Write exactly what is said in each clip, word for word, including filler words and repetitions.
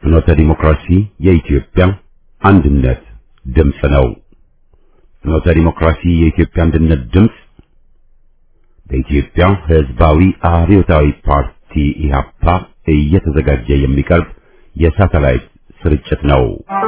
ፍኖተ ዲሞክራሲ የኢትዮጵያ አንድነት ድምጽ ነው። ፍኖተ ዲሞክራሲ የኢትዮጵያ አንድነት ድምጽ በኢትዮጵያ ሕዝባዊ አብዮታዊ ፓርቲ ኢህአፓ እየተዘጋጀ የሚቀርብ የሳተላይት ስርጭት ነው።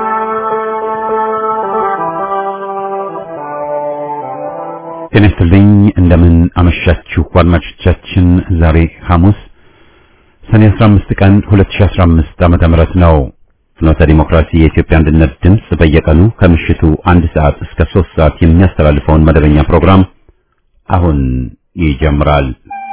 ጤና ይስጥልኝ። እንደምን አመሻችሁ አድማጮቻችን። ዛሬ ሐሙስ ሰኔ አስራ አምስት ቀን ሁለት ሺህ አስራ አምስት ዓመተ ምህረት ነው። ፍኖተ ዲሞክራሲ የኢትዮጵያ አንድነት ድምጽ በየቀኑ ከምሽቱ አንድ ሰዓት እስከ ሶስት ሰዓት የሚያስተላልፈውን መደበኛ ፕሮግራም አሁን ይጀምራል።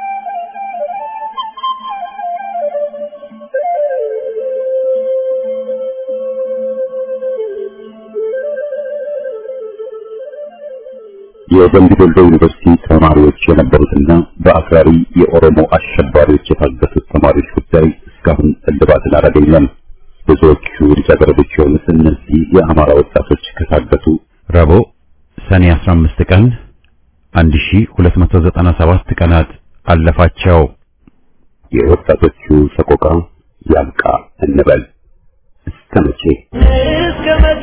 የደምቢ ዶሎ ዩኒቨርሲቲ ተማሪዎች የነበሩትና በአክራሪ የኦሮሞ አሸባሪዎች የታገቱት ተማሪዎች ጉዳይ እስካሁን እልባትን አላገኘም። ብዙዎቹ ልጃገረዶች የሆኑት እነዚህ የአማራ ወጣቶች ከታገቱ ረቡዕ ሰኔ አስራ አምስት ቀን አንድ ሺህ ሁለት መቶ ዘጠና ሰባት ቀናት አለፋቸው። የወጣቶቹ ሰቆቃ ያብቃ እንበል። እስከ መቼ እስከ መቼ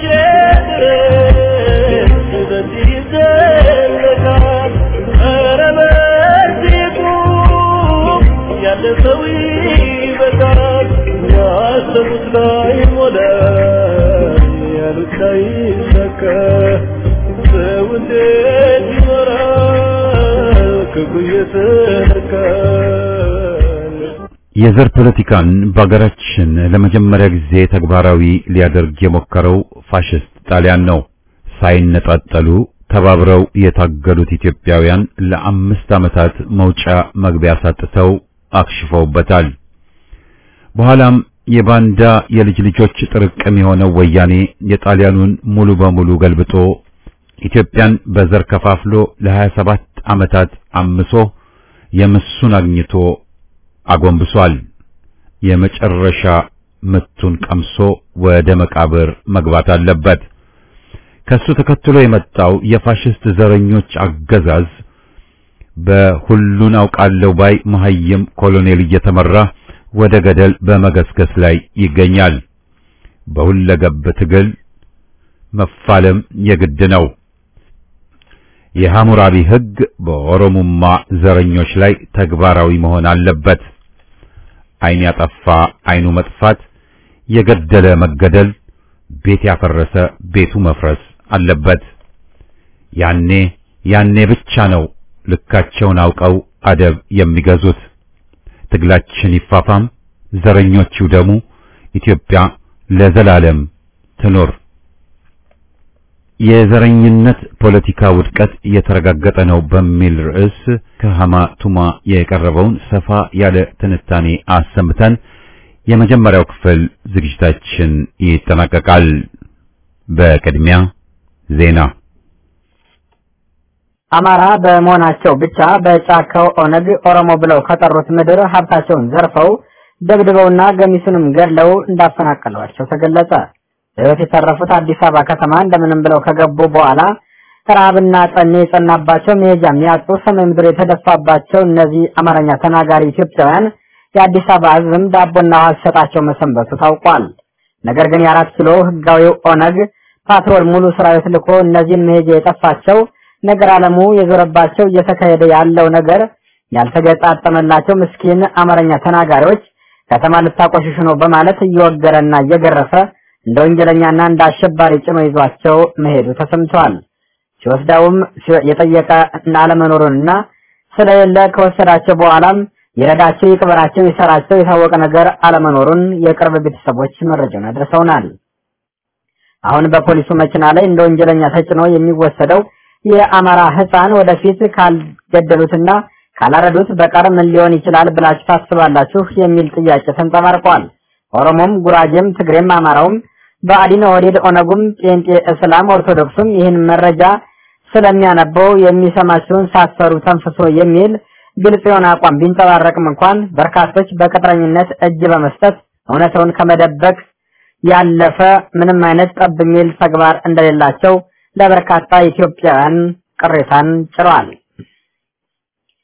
ድረስ በዚህ ይዘለቃል? ኧረ በዚሁ ያለፈው ይበቃል። ያሰቡት ላይ ሞላ ያሉት ላይ ሰከ ሰው እንዴት ይኖራል ክፉ እየተነካ? የዘር ፖለቲካን በአገራችን ለመጀመሪያ ጊዜ ተግባራዊ ሊያደርግ የሞከረው ፋሽስት ጣሊያን ነው። ሳይነጣጠሉ ተባብረው የታገሉት ኢትዮጵያውያን ለአምስት ዓመታት መውጫ መግቢያ ሳጥተው አክሽፈውበታል። በኋላም የባንዳ የልጅ ልጆች ጥርቅም የሆነው ወያኔ የጣሊያኑን ሙሉ በሙሉ ገልብጦ ኢትዮጵያን በዘር ከፋፍሎ ለሀያ ሰባት ዓመታት አምሶ የምሱን አግኝቶ አጎንብሷል። የመጨረሻ ምቱን ቀምሶ ወደ መቃብር መግባት አለበት። ከሱ ተከትሎ የመጣው የፋሽስት ዘረኞች አገዛዝ በሁሉን አውቃለሁ ባይ መሐይም ኮሎኔል እየተመራ ወደ ገደል በመገስገስ ላይ ይገኛል። በሁለገብ ትግል መፋለም የግድ ነው። የሐሙራቢ ሕግ በኦሮሞማ ዘረኞች ላይ ተግባራዊ መሆን አለበት። ዓይን ያጠፋ ዓይኑ መጥፋት፣ የገደለ መገደል፣ ቤት ያፈረሰ ቤቱ መፍረስ አለበት። ያኔ ያኔ ብቻ ነው ልካቸውን አውቀው አደብ የሚገዙት። ትግላችን ይፋፋም፣ ዘረኞቹ ደሙ፣ ኢትዮጵያ ለዘላለም ትኖር። የዘረኝነት ፖለቲካ ውድቀት የተረጋገጠ ነው በሚል ርዕስ ከሐማ ቱማ የቀረበውን ሰፋ ያለ ትንታኔ አሰምተን የመጀመሪያው ክፍል ዝግጅታችን ይጠናቀቃል። በቅድሚያ ዜና። አማራ በመሆናቸው ብቻ በጫካው ኦነግ ኦሮሞ ብለው ከጠሩት ምድር ሀብታቸውን ዘርፈው ደብድበውና ገሚሱንም ገድለው እንዳፈናቀሏቸው ተገለጸ። ሕይወት የተረፉት አዲስ አበባ ከተማ እንደምንም ብለው ከገቡ በኋላ ተራብና ጠኔ የጸናባቸው መሄጃም ያጡ ሰማይ ምድር የተደፋባቸው እነዚህ አማርኛ ተናጋሪ ኢትዮጵያውያን የአዲስ አበባ ሕዝብም ዳቦና ውሃ ሲሰጣቸው መሰንበቱ ታውቋል። ነገር ግን የአራት ኪሎ ህጋዊው ኦነግ ፓትሮል ሙሉ ሰራዊት ልኮ እነዚህን መሄጃ የጠፋቸው ነገር ዓለሙ የዞረባቸው እየተካሄደ ያለው ነገር ያልተገጣጠመላቸው ምስኪን አማርኛ ተናጋሪዎች ከተማ ልታቆሽሽ ነው በማለት እየወገረና እየገረፈ እንደ ወንጀለኛና እንደ አሸባሪ ጭኖ ይዟቸው መሄዱ ተሰምቷል። ሲወስዳውም የጠየቀ አለመኖሩንና ስለሌለ ከወሰዳቸው በኋላም ይረዳቸው ይቅበራቸው ይሰራቸው የታወቀ ነገር አለመኖሩን የቅርብ ቤተሰቦች መረጃውን አድርሰውናል። አሁን በፖሊሱ መኪና ላይ እንደ ወንጀለኛ ተጭኖ የሚወሰደው የአማራ ህፃን ወደፊት ካልገደሉትና ካላረዱት በቀር ምን ሊሆን ይችላል ብላችሁ ታስባላችሁ የሚል ጥያቄ ተንጸባርቋል። ኦሮሞም፣ ጉራጌም፣ ትግሬም፣ አማራውም በአዲነ ወዴድ ኦነጉም ጴንጤ እስላም ኦርቶዶክስም ይህን መረጃ ስለሚያነበው የሚሰማችሁን ሳትፈሩ ተንፍሶ የሚል ግልጽ የሆነ አቋም ቢንጸባረቅም እንኳን በርካቶች በቅጥረኝነት እጅ በመስጠት እውነታውን ከመደበቅ ያለፈ ምንም አይነት ጠብ የሚል ተግባር እንደሌላቸው ለበርካታ ኢትዮጵያውያን ቅሬታን ጭሯል።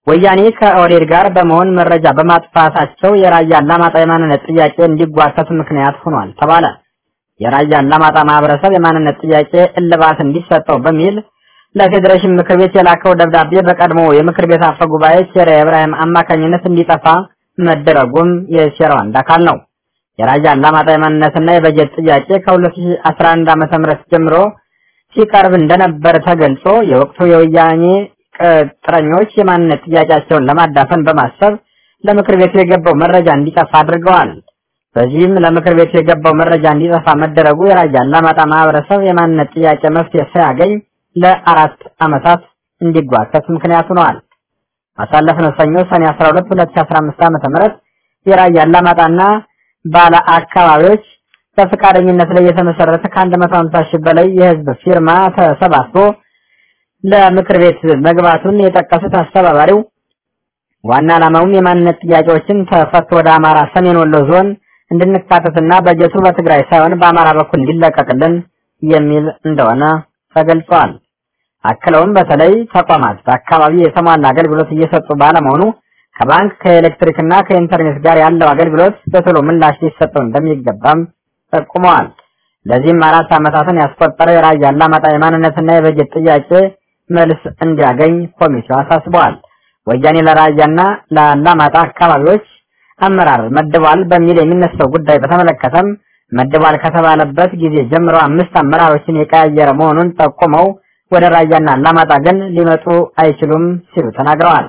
ወያኔ ከኦዴድ ጋር በመሆን መረጃ በማጥፋታቸው የራያ አላማጣ የማንነት ጥያቄ እንዲጓተት ምክንያት ሆኗል ተባለ። የራያ አላማጣ ማህበረሰብ የማንነት ጥያቄ እልባት እንዲሰጠው በሚል ለፌዴሬሽን ምክር ቤት የላከው ደብዳቤ በቀድሞ የምክር ቤት አፈ ጉባኤ ቸሬ ኢብራሂም አማካኝነት እንዲጠፋ መደረጉም የሴራው አንድ አካል ነው። የራያ አላማጣ የማንነትና የበጀት ጥያቄ ከ2011 ዓመተ ምህረት ጀምሮ ሲቀርብ እንደነበር ተገልጾ የወቅቱ የወያኔ ቅጥረኞች የማንነት ጥያቄያቸውን ለማዳፈን በማሰብ ለምክር ቤቱ የገባው መረጃ እንዲጠፋ አድርገዋል። በዚህም ለምክር ቤቱ የገባው መረጃ እንዲጠፋ መደረጉ የራያ አላማጣ ማህበረሰብ የማንነት ጥያቄ መፍትሄ ሳያገኝ ለአራት ዓመታት እንዲጓተት ምክንያት ሆኗል። አሳለፍነው ሰኞ ሰኔ አስራ ሁለት ሁለት ሺህ አስራ አምስት ዓመተ ምህረት የራያ አላማጣና ባለ አካባቢዎች በፈቃደኝነት ላይ የተመሰረተ ከአንድ መቶ ሃምሳ ሺህ በላይ የህዝብ ፊርማ ተሰባስቦ ለምክር ቤት መግባቱን የጠቀሱት አስተባባሪው ዋና ዓላማውም የማንነት ጥያቄዎችን ተፈቶ ወደ አማራ ሰሜን ወሎ ዞን እንድንካተትና በጀቱ በትግራይ ሳይሆን በአማራ በኩል እንዲለቀቅልን የሚል እንደሆነ ተገልጿል። አክለውም በተለይ ተቋማት በአካባቢ የተሟላ አገልግሎት እየሰጡ ባለመሆኑ ከባንክ ከኤሌክትሪክና ከኢንተርኔት ጋር ያለው አገልግሎት በቶሎ ምላሽ ሊሰጠው እንደሚገባም ጠቁመዋል። ለዚህም አራት ዓመታትን ያስቆጠረው የራያ አላማጣ የማንነትና የበጀት ጥያቄ መልስ እንዲያገኝ ኮሚቴው አሳስበዋል። ወያኔ ለራያና ለአላማጣ አካባቢዎች አመራር መድቧል በሚል የሚነሳው ጉዳይ በተመለከተም መድቧል ከተባለበት ጊዜ ጀምሮ አምስት አመራሮችን የቀያየረ መሆኑን ጠቁመው ወደ ራያና አላማጣ ግን ሊመጡ አይችሉም ሲሉ ተናግረዋል።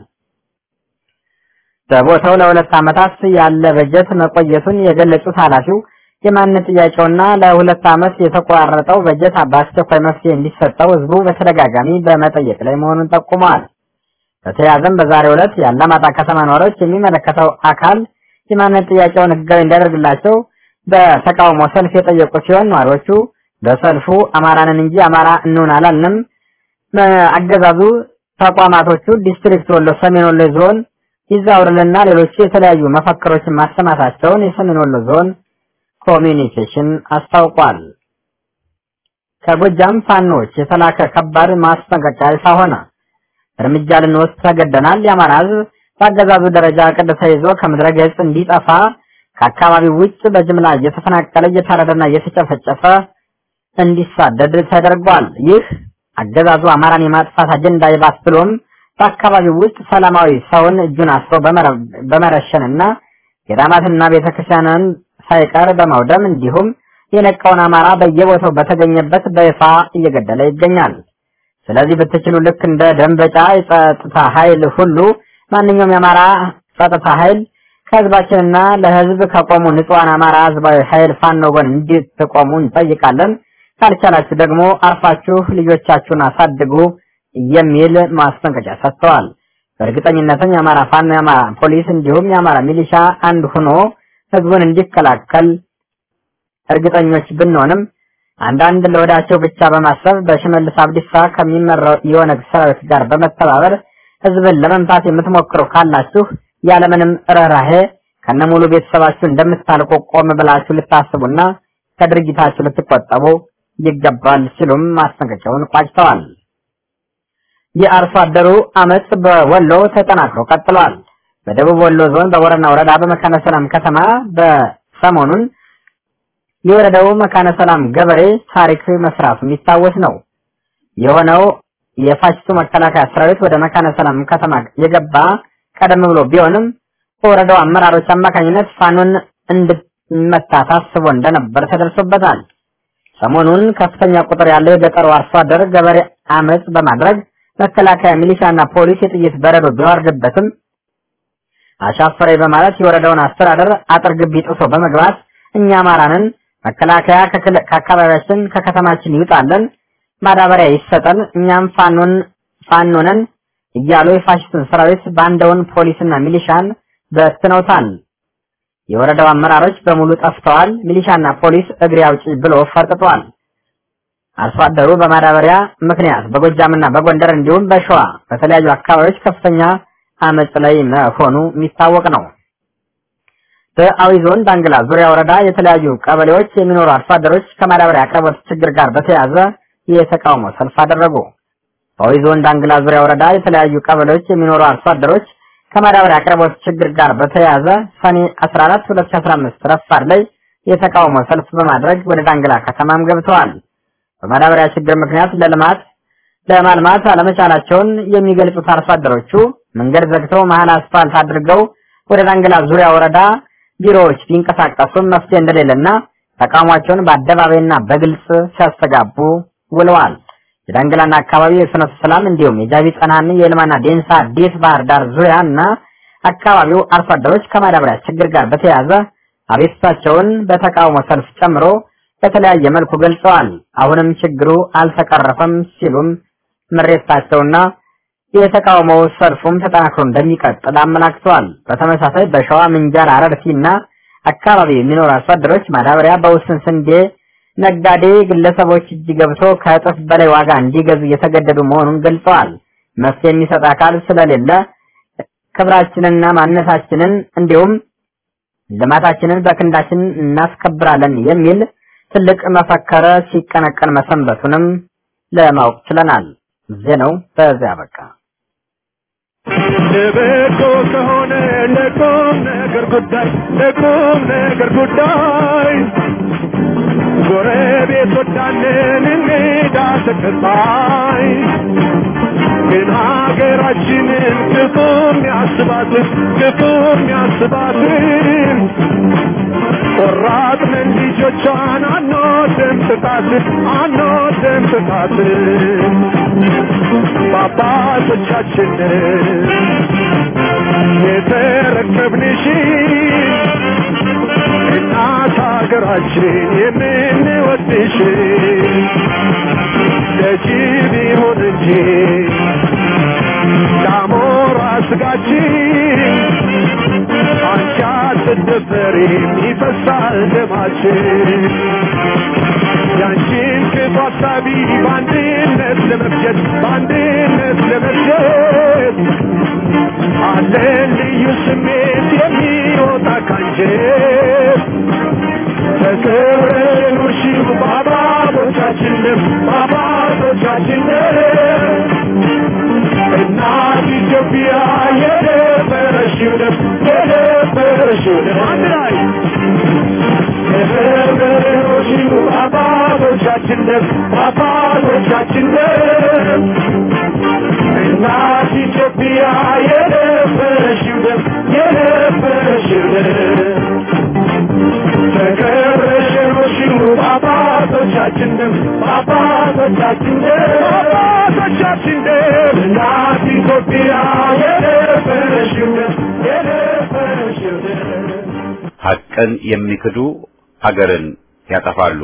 በቦታው ለሁለት ዓመታት ያለ በጀት መቆየቱን የገለጹት ኃላፊው የማንነት ጥያቄውና ለሁለት ዓመት የተቋረጠው በጀት በአስቸኳይ መፍትሄ እንዲሰጠው ህዝቡ በተደጋጋሚ በመጠየቅ ላይ መሆኑን ጠቁመዋል። በተያያዘም በዛሬው ዕለት የአላማጣ ከተማ ነዋሪዎች የሚመለከተው አካል የማንነት ጥያቄውን ህጋዊ እንዲያደርግላቸው በተቃውሞ ሰልፍ የጠየቁ ሲሆን ነዋሪዎቹ በሰልፉ አማራንን እንጂ አማራ እንሆን አላልንም፣ አገዛዙ ተቋማቶቹ ዲስትሪክት ወሎ ሰሜን ወሎ ዞን ይዛውርልና ሌሎች የተለያዩ መፈክሮችን ማሰማታቸውን የሰሜን ወሎ ዞን ኮሚኒኬሽን አስታውቋል። ከጎጃም ፋኖች የተላከ ከባድ ማስጠንቀቂያ ይፋ ሆነ። እርምጃ ልንወስድ ተገደናል። የአማራ ህዝብ በአገዛዙ ደረጃ ቅድ ተይዞ ከምድረ ገጽ እንዲጠፋ ከአካባቢው ውጭ በጅምላ እየተፈናቀለ እየታረደና እየተጨፈጨፈ እንዲሳደድ ተደርጓል። ይህ አገዛዙ አማራን የማጥፋት አጀንዳ ይባስ ብሎም በአካባቢው ውስጥ ሰላማዊ ሰውን እጁን አስሮ በመረሸንና ገዳማትና ቤተክርስቲያንን ሳይቀር በማውደም እንዲሁም የነቃውን አማራ በየቦታው በተገኘበት በይፋ እየገደለ ይገኛል። ስለዚህ ብትችሉ ልክ እንደ ደንበጫ የጸጥታ ኃይል ሁሉ ማንኛውም የአማራ ጸጥታ ኃይል ከህዝባችንና ለህዝብ ከቆሙ ንጹሃን አማራ ህዝባዊ ኃይል ፋኖ ጎን እንድትቆሙ እንጠይቃለን። ካልቻላችሁ ደግሞ አርፋችሁ ልጆቻችሁን አሳድጉ የሚል ማስጠንቀቂያ ሰጥተዋል። በእርግጠኝነትም የአማራ ፋኖ፣ የአማራ ፖሊስ እንዲሁም የአማራ ሚሊሻ አንድ ሆኖ ህዝቡን እንዲከላከል እርግጠኞች ብንሆንም አንዳንድ ለወዳቸው ብቻ በማሰብ በሽመልስ አብዲሳ ከሚመራው የኦነግ ሰራዊት ጋር በመተባበር ህዝብን ለመምታት የምትሞክሩ ካላችሁ ያለምንም ርህራሄ ከነሙሉ ቤተሰባችሁ እንደምታልቁ ቆም ብላችሁ ልታስቡና ከድርጊታችሁ ልትቆጠቡ ይገባል ሲሉም ማስጠንቀቂያውን ቋጭተዋል። የአርሶ አደሩ አመጽ በወሎ ተጠናክሮ ቀጥሏል። በደቡብ ወሎ ዞን በወረና ወረዳ በመካነ ሰላም ከተማ በሰሞኑን የወረዳው መካነ ሰላም ገበሬ ታሪክ መስራቱ የሚታወስ ነው። የሆነው የፋሽስቱ መከላከያ ሰራዊት ወደ መካነ ሰላም ከተማ የገባ ቀደም ብሎ ቢሆንም በወረዳው አመራሮች አማካኝነት ፋኖን እንድመታ ታስቦ እንደነበር ተደርሶበታል። ሰሞኑን ከፍተኛ ቁጥር ያለው የገጠሩ አርሶ አደር ገበሬ አመጽ በማድረግ መከላከያ ሚሊሻና ፖሊስ የጥይት በረዶ ቢወርድበትም አሻፈረ በማለት የወረዳውን አስተዳደር አጥር ግቢ ጥሶ በመግባት እኛ አማራንን መከላከያ ከአካባቢያችን ከከተማችን ይውጣልን፣ ማዳበሪያ ይሰጠን፣ እኛም ፋኖን ፋኖነን እያሉ የፋሽስቱን ሰራዊት ባንዳውን ፖሊስና ሚሊሻን በትነውታል። የወረዳው አመራሮች በሙሉ ጠፍተዋል። ሚሊሻና ፖሊስ እግሬ አውጪ ብሎ ፈርጥቷል። አርሶ አደሩ በማዳበሪያ ምክንያት በጎጃምና በጎንደር እንዲሁም በሸዋ በተለያዩ አካባቢዎች ከፍተኛ አመጽ ላይ መሆኑ የሚታወቅ ነው። በአዊ ዞን ዳንግላ ዙሪያ ወረዳ የተለያዩ ቀበሌዎች የሚኖሩ አርሶ አደሮች ከማዳበሪያ አቅርቦት ችግር ጋር በተያያዘ የተቃውሞ ሰልፍ አደረጉ። በአዊ ዞን ዳንግላ ዙሪያ ወረዳ የተለያዩ ቀበሌዎች የሚኖሩ አርሶ አደሮች ከማዳበሪያ አቅርቦት ችግር ጋር በተያያዘ ሰኔ አስራ አራት ሁለት ሺህ አስራ አምስት ረፋድ ላይ የተቃውሞ ሰልፍ በማድረግ ወደ ዳንግላ ከተማም ገብተዋል። በማዳበሪያ ችግር ምክንያት ለልማት ለማልማት አለመቻላቸውን የሚገልጹት አርሶ አደሮቹ መንገድ ዘግተው መሀል አስፋልት አድርገው ወደ ዳንግላ ዙሪያ ወረዳ ቢሮዎች ቢንቀሳቀሱም መፍትሄ እንደሌለና ተቃውሟቸውን በአደባባይና በግልጽ ሲያስተጋቡ ውለዋል። የዳንግላና አካባቢ የፍኖተ ሰላም እንዲሁም የጃቢ ጸናን የልማና ዴንሳ ዴት ባህር ዳር ዙሪያና አካባቢው አርሶ አደሮች ከማዳበሪያ ችግር ጋር በተያያዘ አቤቱታቸውን በተቃውሞ ሰልፍ ጨምሮ በተለያየ መልኩ ገልጸዋል። አሁንም ችግሩ አልተቀረፈም ሲሉም ምሬታቸውና የተቃውሞው ሰልፉም ተጠናክሮ እንደሚቀጥል አመላክተዋል። በተመሳሳይ በሸዋ ምንጃር አረርቲና አካባቢ የሚኖሩ አርሶ አደሮች ማዳበሪያ በውስን ስንዴ ነጋዴ ግለሰቦች እጅ ገብቶ ከእጥፍ በላይ ዋጋ እንዲገዙ እየተገደዱ መሆኑን ገልጸዋል። መፍትሄ የሚሰጥ አካል ስለሌለ ክብራችንና ማንነታችንን እንዲሁም ልማታችንን በክንዳችን እናስከብራለን የሚል ትልቅ መፈክር ሲቀነቀን መሰንበቱንም ለማወቅ ችለናል። ዜናው በዚያ በቃ። ለበጎ ከሆነ ለቁም ነገር ጉዳይ ለቁም ነገር ጉዳይ ጎረቤት ወዳለን እንግዳ ተቀባይ ግን ሀገራችንን ክፉም ያስባትን ክፉም ያስባትን ቆራጥንን ልጆቿን አንወድም ጥቃትን አንወድም ጥቃትን በአባቶቻችንን የተረከብንሽን እናት ሀገራችን የምንወድሽ ለጅብ ይሁን እንጂ ለአሞራ ስጋችን አንቺ አትደፈሪም ይፈሳል ደማችን ያንቺን ክፉ ሀሳቢ በአንድነት ለመፍጀት በአንድነት ለመፍጀት አለን ልዩ ስሜት የሚወጣ ካንጀት ተከብረሽ ኑርሺው በአባቶቻችን ደም በአባቶቻችን ደም እናት ኢትዮጵያ የደፈረሽው ደም የደፈረሽው ደም አንድ ላይ ተከብረሽ ኑርሺው በአባቶቻችን ደም በአባቶቻችን ደም እናት ኢትዮጵያ የደፈረሽው ደም የደፈረሽው ደም ተከብረሽ ኑርሺው በአባቶቻችን ደም በአባቶቻችን ደም በአባቶቻችን ደም እናት ኢትዮጵያ የደፈረሽው ደም የደፈረሽው ደም ሐቅን የሚክዱ ሀገርን ያጠፋሉ።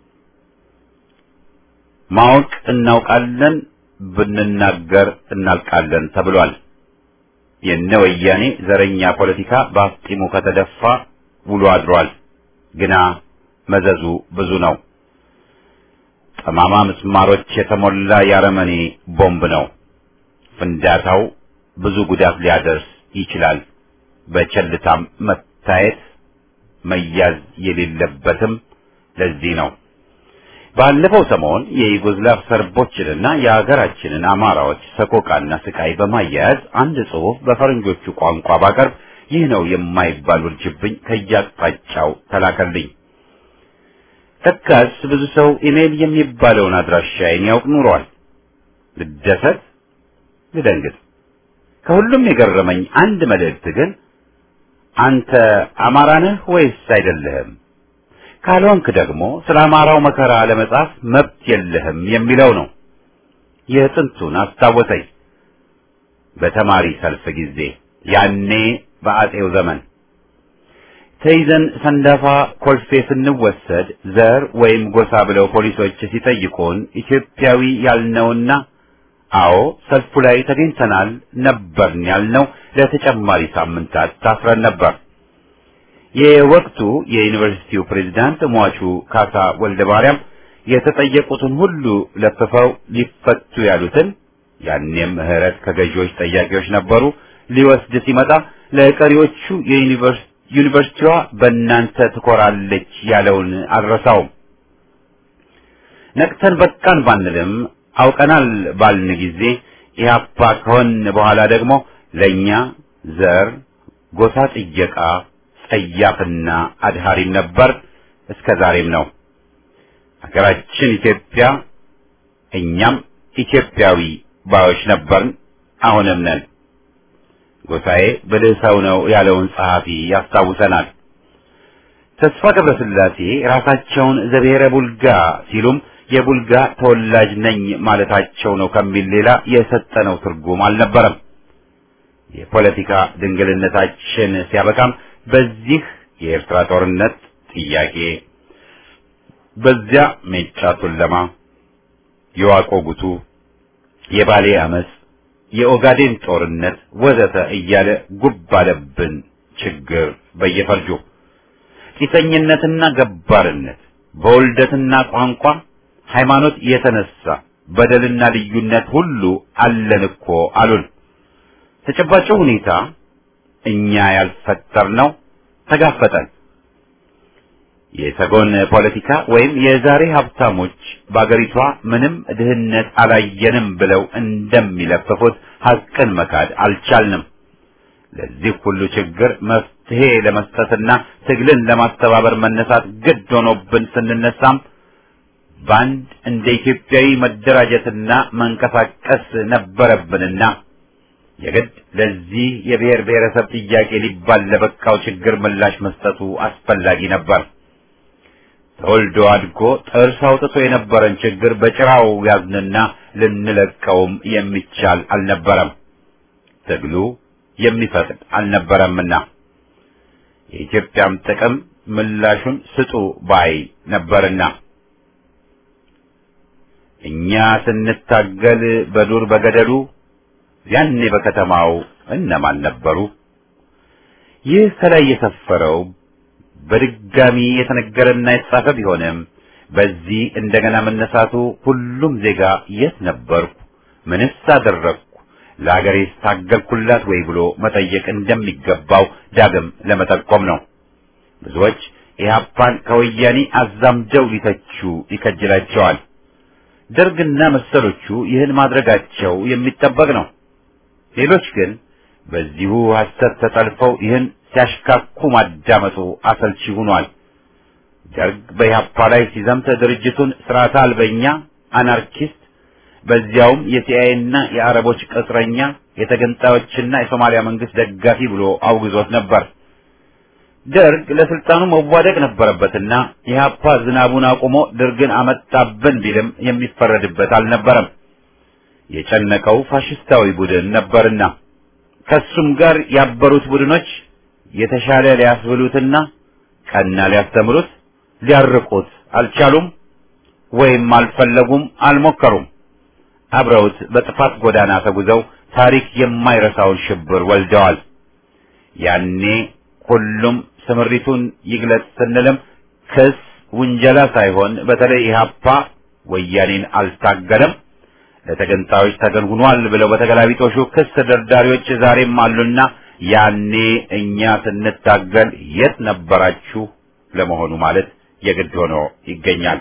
ማወቅ እናውቃለን ብንናገር እናልቃለን ተብሏል። የነ ወያኔ ዘረኛ ፖለቲካ በአፍጢሙ ከተደፋ ውሎ አድሯል። ግና መዘዙ ብዙ ነው። ጠማማ ምስማሮች የተሞላ ያረመኔ ቦምብ ነው። ፍንዳታው ብዙ ጉዳት ሊያደርስ ይችላል። በቸልታም መታየት መያዝ የሌለበትም ለዚህ ነው። ባለፈው ሰሞን የዩጎዝላቭ ሰርቦችንና የሀገራችንን አማራዎች ሰቆቃና ስቃይ በማያያዝ አንድ ጽሑፍ በፈረንጆቹ ቋንቋ ባቀርብ ይህ ነው የማይባል ውርጅብኝ ከያቅጣጫው ተላከልኝ። ተካስ ብዙ ሰው ኢሜል የሚባለውን አድራሻዬን ያውቅ ኑሯል። ልደሰት ልደንግጥ። ከሁሉም የገረመኝ አንድ መልእክት ግን አንተ አማራ ነህ ወይስ አይደለህም? ካልሆንክ ደግሞ ስለ አማራው መከራ ለመጻፍ መብት የለህም የሚለው ነው። የጥንቱን አስታወሰኝ። በተማሪ ሰልፍ ጊዜ ያኔ በአጤው ዘመን ተይዘን ሰንዳፋ ኮልፌ ስንወሰድ ዘር ወይም ጎሳ ብለው ፖሊሶች ሲጠይቁን ኢትዮጵያዊ ያልነውና አዎ ሰልፉ ላይ ተገኝተናል ነበርን ያልነው ለተጨማሪ ሳምንታት ታስረን ነበር። የወቅቱ የዩኒቨርሲቲው ፕሬዝዳንት ሟቹ ካሳ ወልደ ማርያም የተጠየቁትን ሁሉ ለፍፈው ሊፈቱ ያሉትን ያኔም ምህረት ከገዢዎች ጠያቂዎች ነበሩ ሊወስድ ሲመጣ ለቀሪዎቹ የዩኒቨርሲቲዋ በእናንተ ትኮራለች ያለውን አልረሳውም። ነቅተን በቃን ባንልም አውቀናል ባልን ጊዜ ኢህአፓ ከሆን በኋላ ደግሞ ለኛ ዘር ጎሳ ጥየቃ ጸያፍና አድሃሪም ነበር፣ እስከ ዛሬም ነው። ሀገራችን ኢትዮጵያ እኛም ኢትዮጵያዊ ባዮች ነበርን፣ አሁንም ነን። ጎሳዬ ብልህ ሰው ነው ያለውን ጸሐፊ ያስታውሰናል። ተስፋ ገብረስላሴ ራሳቸውን ዘብሔረ ቡልጋ ሲሉም የቡልጋ ተወላጅ ነኝ ማለታቸው ነው ከሚል ሌላ የሰጠነው ትርጉም አልነበረም። የፖለቲካ ድንግልነታችን ሲያበቃም በዚህ የኤርትራ ጦርነት ጥያቄ፣ በዚያ ሜጫ ቱለማ፣ የዋቆ ጉቱ፣ የባሌ አመጽ፣ የኦጋዴን ጦርነት ወዘተ እያለ ጉብ አለብን ችግር በየፈርጁ። ቂሰኝነትና ገባርነት በውልደትና ቋንቋ ሃይማኖት የተነሳ በደልና ልዩነት ሁሉ አለን እኮ አሉን። ተጨባጭ ሁኔታ እኛ ያልፈጠርነው ተጋፈጠን። የሰጎን ፖለቲካ ወይም የዛሬ ሀብታሞች በአገሪቷ ምንም ድህነት አላየንም ብለው እንደሚለፍፉት ሐቅን መካድ አልቻልንም። ለዚህ ሁሉ ችግር መፍትሄ ለመስጠትና ትግልን ለማስተባበር መነሳት ግድ ሆኖብን ስንነሳም ባንድ እንደ ኢትዮጵያዊ መደራጀትና መንቀሳቀስ ነበረብንና የግድ ለዚህ የብሔር ብሔረሰብ ጥያቄ ሊባል ለበቃው ችግር ምላሽ መስጠቱ አስፈላጊ ነበር። ተወልዶ አድጎ ጥርስ አውጥቶ የነበረን ችግር በጭራው ያዝንና ልንለቀውም የሚቻል አልነበረም። ትግሉ የሚፈቅድ አልነበረምና የኢትዮጵያም ጥቅም ምላሹን ስጡ ባይ ነበርና እኛ ስንታገል በዱር በገደሉ ያኔ በከተማው እነማን ነበሩ? ይህ ከላይ የሰፈረው በድጋሚ የተነገረና የተጻፈ ቢሆንም በዚህ እንደገና መነሳቱ ሁሉም ዜጋ የት ነበርኩ፣ ምንስ አደረግኩ፣ ለአገሬ ታገልኩላት ወይ ብሎ መጠየቅ እንደሚገባው ዳግም ለመጠቆም ነው። ብዙዎች ኢህአፓን ከወያኔ አዛምደው ሊተቹ ይከጅላቸዋል። ደርግና መሰሎቹ ይህን ማድረጋቸው የሚጠበቅ ነው። ሌሎች ግን በዚሁ ሐሰት ተጠልፈው ይህን ሲያሽካኩ ማዳመጡ አሰልቺ ሆኗል። ደርግ በኢህአፓ ላይ ሲዘምት ድርጅቱን ስርዓተ አልበኛ፣ አናርኪስት፣ በዚያውም የሲአይኤና የአረቦች ቅጥረኛ፣ የተገንጣዮችና የሶማሊያ መንግስት ደጋፊ ብሎ አውግዞት ነበር። ደርግ ለስልጣኑ መዋደቅ ነበረበትና ኢህአፓ ዝናቡን አቁሞ ደርግን አመጣብን ቢልም የሚፈረድበት አልነበረም። የጨነቀው ፋሽስታዊ ቡድን ነበርና ከሱም ጋር ያበሩት ቡድኖች የተሻለ ሊያስብሉትና ቀና ሊያስተምሩት ሊያርቁት አልቻሉም፣ ወይም አልፈለጉም፣ አልሞከሩም። አብረውት በጥፋት ጎዳና ተጉዘው ታሪክ የማይረሳውን ሽብር ወልደዋል። ያኔ ሁሉም ስምሪቱን ይግለጽ ስንልም ክስ ውንጀላ ሳይሆን በተለይ ኢህአፓ ወያኔን አልታገለም፣ ለተገንጣዮች ተገን ሆኗል ብለው በተገላቢጦሹ ክስ ደርዳሪዎች ዛሬም አሉና ያኔ እኛ ስንታገል የት ነበራችሁ ለመሆኑ ማለት የግድ ሆኖ ይገኛል።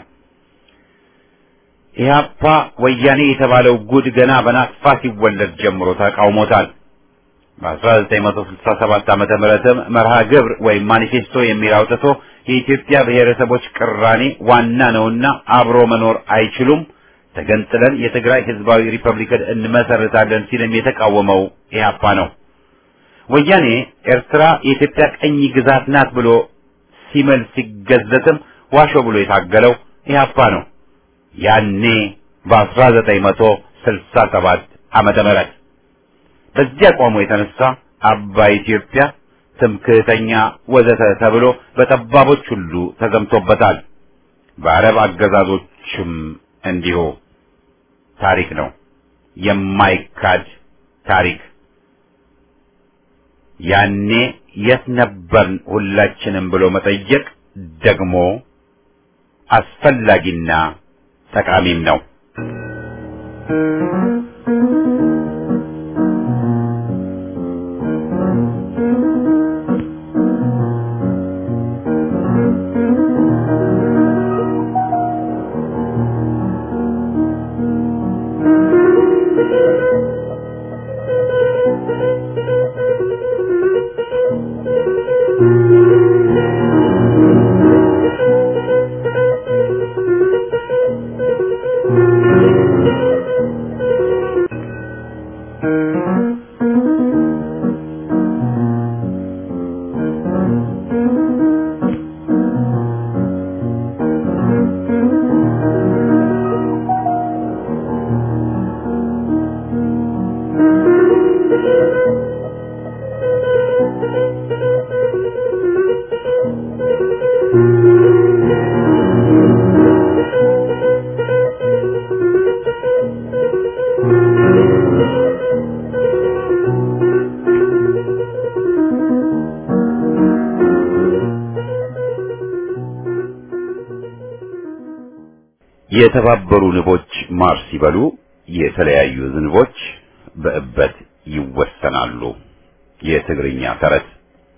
ኢህአፓ ወያኔ የተባለው ጉድ ገና በናቅፋ ሲወለድ ጀምሮ ተቃውሞታል። በአስራ ዘጠኝ መቶ ስልሳ ሰባት ዓመተ ምህረትም መርሃ ግብር ወይም ማኒፌስቶ የሚል አውጥቶ የኢትዮጵያ ብሔረሰቦች ቅራኔ ዋና ነውና አብሮ መኖር አይችሉም፣ ተገንጥለን የትግራይ ህዝባዊ ሪፐብሊክን እንመሰርታለን ሲልም የተቃወመው ኢህአፓ ነው። ወያኔ ኤርትራ የኢትዮጵያ ቀኝ ግዛት ናት ብሎ ሲመል ሲገዘትም ዋሾ ብሎ የታገለው ኢህአፓ ነው። ያኔ በአስራ ዘጠኝ መቶ ስልሳ ሰባት ዓመተ ምህረት በዚያ አቋሙ የተነሳ አባይ ኢትዮጵያ፣ ትምክህተኛ ወዘተ ተብሎ በጠባቦች ሁሉ ተዘምቶበታል። በአረብ አገዛዞችም እንዲሁ። ታሪክ ነው፣ የማይካድ ታሪክ። ያኔ የት ነበርን ሁላችንም ብሎ መጠየቅ ደግሞ አስፈላጊና ጠቃሚም ነው። የተባበሩ ንቦች ማር ሲበሉ የተለያዩ ዝንቦች በእበት ይወሰናሉ። የትግርኛ ተረት።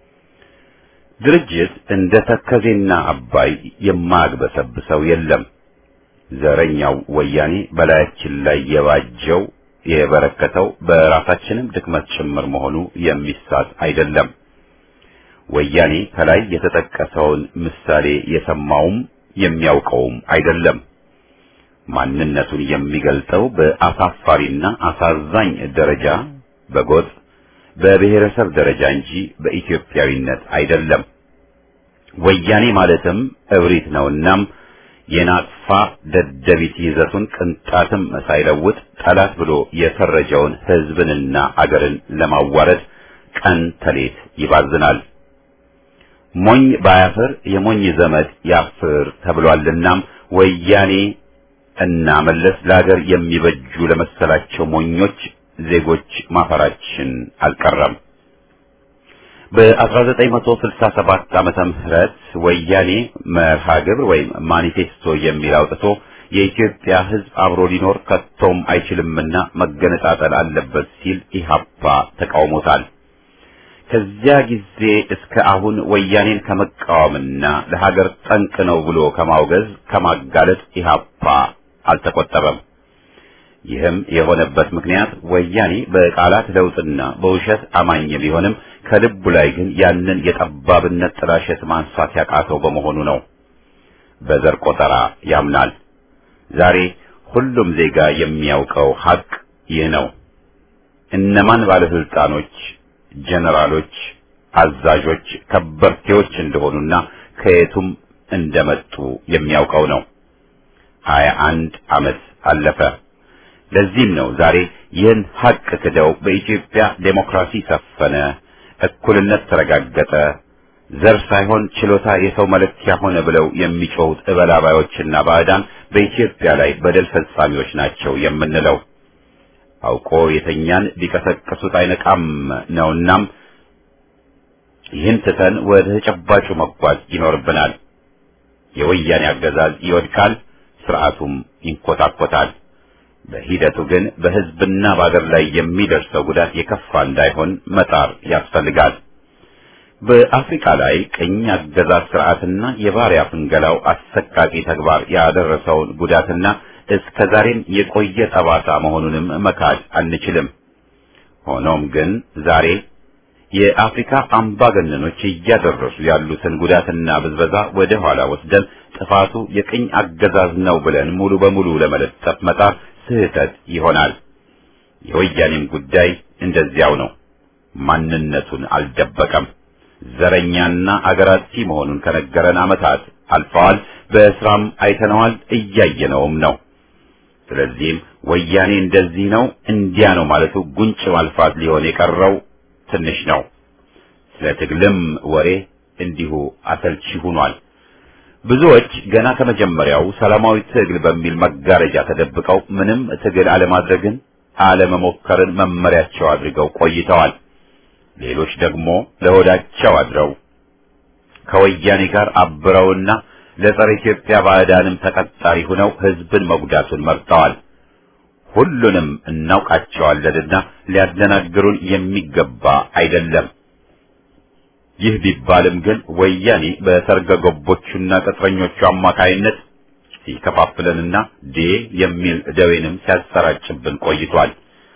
ድርጅት እንደ ተከዜና አባይ የማያግበሰብሰው የለም። ዘረኛው ወያኔ በላያችን ላይ የባጀው የበረከተው በራሳችንም ድክመት ጭምር መሆኑ የሚሳት አይደለም። ወያኔ ከላይ የተጠቀሰውን ምሳሌ የሰማውም የሚያውቀውም አይደለም። ማንነቱን የሚገልጠው በአሳፋሪና አሳዛኝ ደረጃ በጎጥ በብሔረሰብ ደረጃ እንጂ በኢትዮጵያዊነት አይደለም። ወያኔ ማለትም እብሪት ነውናም የናቅፋ ደደቢት ይዘቱን ቅንጣትም ሳይለውጥ ጠላት ብሎ የፈረጀውን ሕዝብንና አገርን ለማዋረድ ቀን ተሌት ይባዝናል። ሞኝ ባያፍር የሞኝ ዘመድ ያፍር ተብሏልናም ወያኔ እና መለስ ለሀገር የሚበጁ ለመሰላቸው ሞኞች ዜጎች ማፈራችን አልቀረም። በ1967 ዓመተ ምህረት ወያኔ መርሃ ግብር ወይም ማኒፌስቶ የሚል አውጥቶ የኢትዮጵያ ሕዝብ አብሮ ሊኖር ከቶም አይችልምና መገነጣጠል አለበት ሲል ኢህአፓ ተቃውሞታል። ከዚያ ጊዜ እስከ አሁን ወያኔን ከመቃወምና ለሀገር ጠንቅ ነው ብሎ ከማውገዝ ከማጋለጥ ኢህአፓ አልተቆጠበም። ይህም የሆነበት ምክንያት ወያኔ በቃላት ለውጥና በውሸት አማኝ ቢሆንም ከልቡ ላይ ግን ያንን የጠባብነት ጥላሸት ማንሳት ያቃተው በመሆኑ ነው። በዘር ቆጠራ ያምናል። ዛሬ ሁሉም ዜጋ የሚያውቀው ሀቅ ይህ ነው። እነማን ባለስልጣኖች፣ ጀነራሎች፣ አዛዦች፣ ከበርቴዎች እንደሆኑና ከየቱም እንደመጡ የሚያውቀው ነው። ሀያ አንድ ዓመት አለፈ። ለዚህም ነው ዛሬ ይህን ሀቅ ክደው በኢትዮጵያ ዴሞክራሲ ሰፈነ፣ እኩልነት ተረጋገጠ፣ ዘር ሳይሆን ችሎታ የሰው መለኪያ ሆነ ብለው የሚጮሁት እበላባዮችና ባዕዳን በኢትዮጵያ ላይ በደል ፈጻሚዎች ናቸው የምንለው። አውቆ የተኛን ሊቀሰቅሱት አይነቃም ነውናም ይህን ትተን ወደ ተጨባጩ መጓዝ ይኖርብናል። የወያኔ አገዛዝ ይወድቃል፣ ስርዓቱም ይንኮታኮታል። በሂደቱ ግን በሕዝብና በአገር ላይ የሚደርሰው ጉዳት የከፋ እንዳይሆን መጣር ያስፈልጋል። በአፍሪካ ላይ ቅኝ አገዛዝ ስርዓትና የባሪያ ፍንገላው አሰቃቂ ተግባር ያደረሰውን ጉዳትና እስከ ዛሬም የቆየ ጠባሳ መሆኑንም መካድ አንችልም። ሆኖም ግን ዛሬ የአፍሪካ አምባገነኖች እያደረሱ ያሉትን ጉዳትና ብዝበዛ ወደ ኋላ ወስደን ጥፋቱ የቅኝ አገዛዝ ነው ብለን ሙሉ በሙሉ ለመለጠፍ መጣር ስህተት ይሆናል። የወያኔም ጉዳይ እንደዚያው ነው። ማንነቱን አልደበቀም። ዘረኛና አገራሲ መሆኑን ከነገረን ዓመታት አልፈዋል። በስራም አይተነዋል፣ እያየነውም ነው። ስለዚህም ወያኔ እንደዚህ ነው እንዲያ ነው ማለቱ ጉንጭ ማልፋት ሊሆን የቀረው ትንሽ ነው። ስለ ትግልም ወሬ እንዲሁ አሰልቺ ሆኗል። ብዙዎች ገና ከመጀመሪያው ሰላማዊ ትግል በሚል መጋረጃ ተደብቀው ምንም ትግል አለማድረግን አለመሞከርን መመሪያቸው አድርገው ቆይተዋል። ሌሎች ደግሞ ለሆዳቸው አድረው ከወያኔ ጋር አብረውና ለጸረ ኢትዮጵያ ባዕዳንም ተቀጣሪ ሆነው ሕዝብን መጉዳቱን መርጠዋል። ሁሉንም እናውቃቸዋለንና ሊያደናግሩን የሚገባ አይደለም። ይህ ቢባልም ግን ወያኔ በሰርገ ገቦቹና ቅጥረኞቹ አማካይነት ሲከፋፍለንና ዴ የሚል ደዌንም ሲያሰራጭብን ቆይቷል።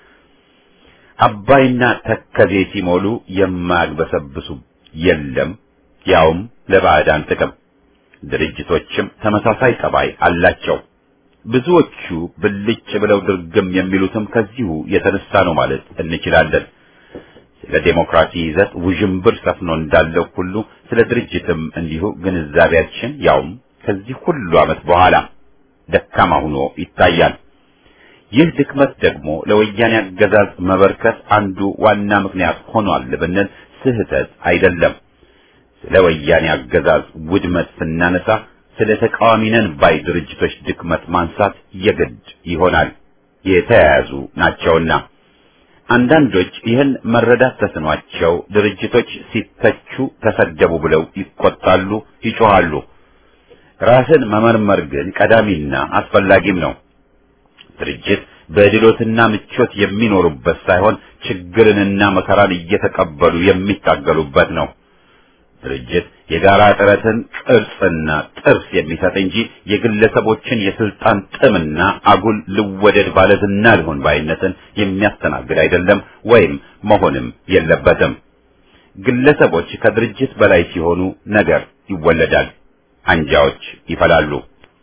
አባይና ተከዜ ሲሞሉ የማያግበሰብሱ የለም፣ ያውም ለባዕዳን ጥቅም። ድርጅቶችም ተመሳሳይ ጠባይ አላቸው። ብዙዎቹ ብልጭ ብለው ድርግም የሚሉትም ከዚሁ የተነሳ ነው ማለት እንችላለን። ስለ ዴሞክራሲ ይዘት ውዥንብር ሰፍኖ እንዳለው ሁሉ ስለ ድርጅትም እንዲሁ ግንዛቤያችን ያውም ከዚህ ሁሉ ዓመት በኋላ ደካማ ሆኖ ይታያል። ይህ ድክመት ደግሞ ለወያኔ አገዛዝ መበርከት አንዱ ዋና ምክንያት ሆኗል ብንል ስህተት አይደለም። ስለ ወያኔ አገዛዝ ውድመት ስናነሳ ስለ ተቃዋሚ ነን ባይ ድርጅቶች ድክመት ማንሳት የግድ ይሆናል፣ የተያያዙ ናቸውና። አንዳንዶች ይህን መረዳት ተስኗቸው ድርጅቶች ሲተቹ ተሰደቡ ብለው ይቆጣሉ፣ ይጮሃሉ። ራስን መመርመር ግን ቀዳሚና አስፈላጊም ነው። ድርጅት በድሎትና ምቾት የሚኖሩበት ሳይሆን ችግርንና መከራን እየተቀበሉ የሚታገሉበት ነው። ድርጅት የጋራ ጥረትን ቅርጽና ጥርስ የሚሰጥ እንጂ የግለሰቦችን የስልጣን ጥምና አጉል ልወደድ ባለዝና ልሆን ባይነትን የሚያስተናግድ አይደለም ወይም መሆንም የለበትም። ግለሰቦች ከድርጅት በላይ ሲሆኑ ነገር ይወለዳል፣ አንጃዎች ይፈላሉ።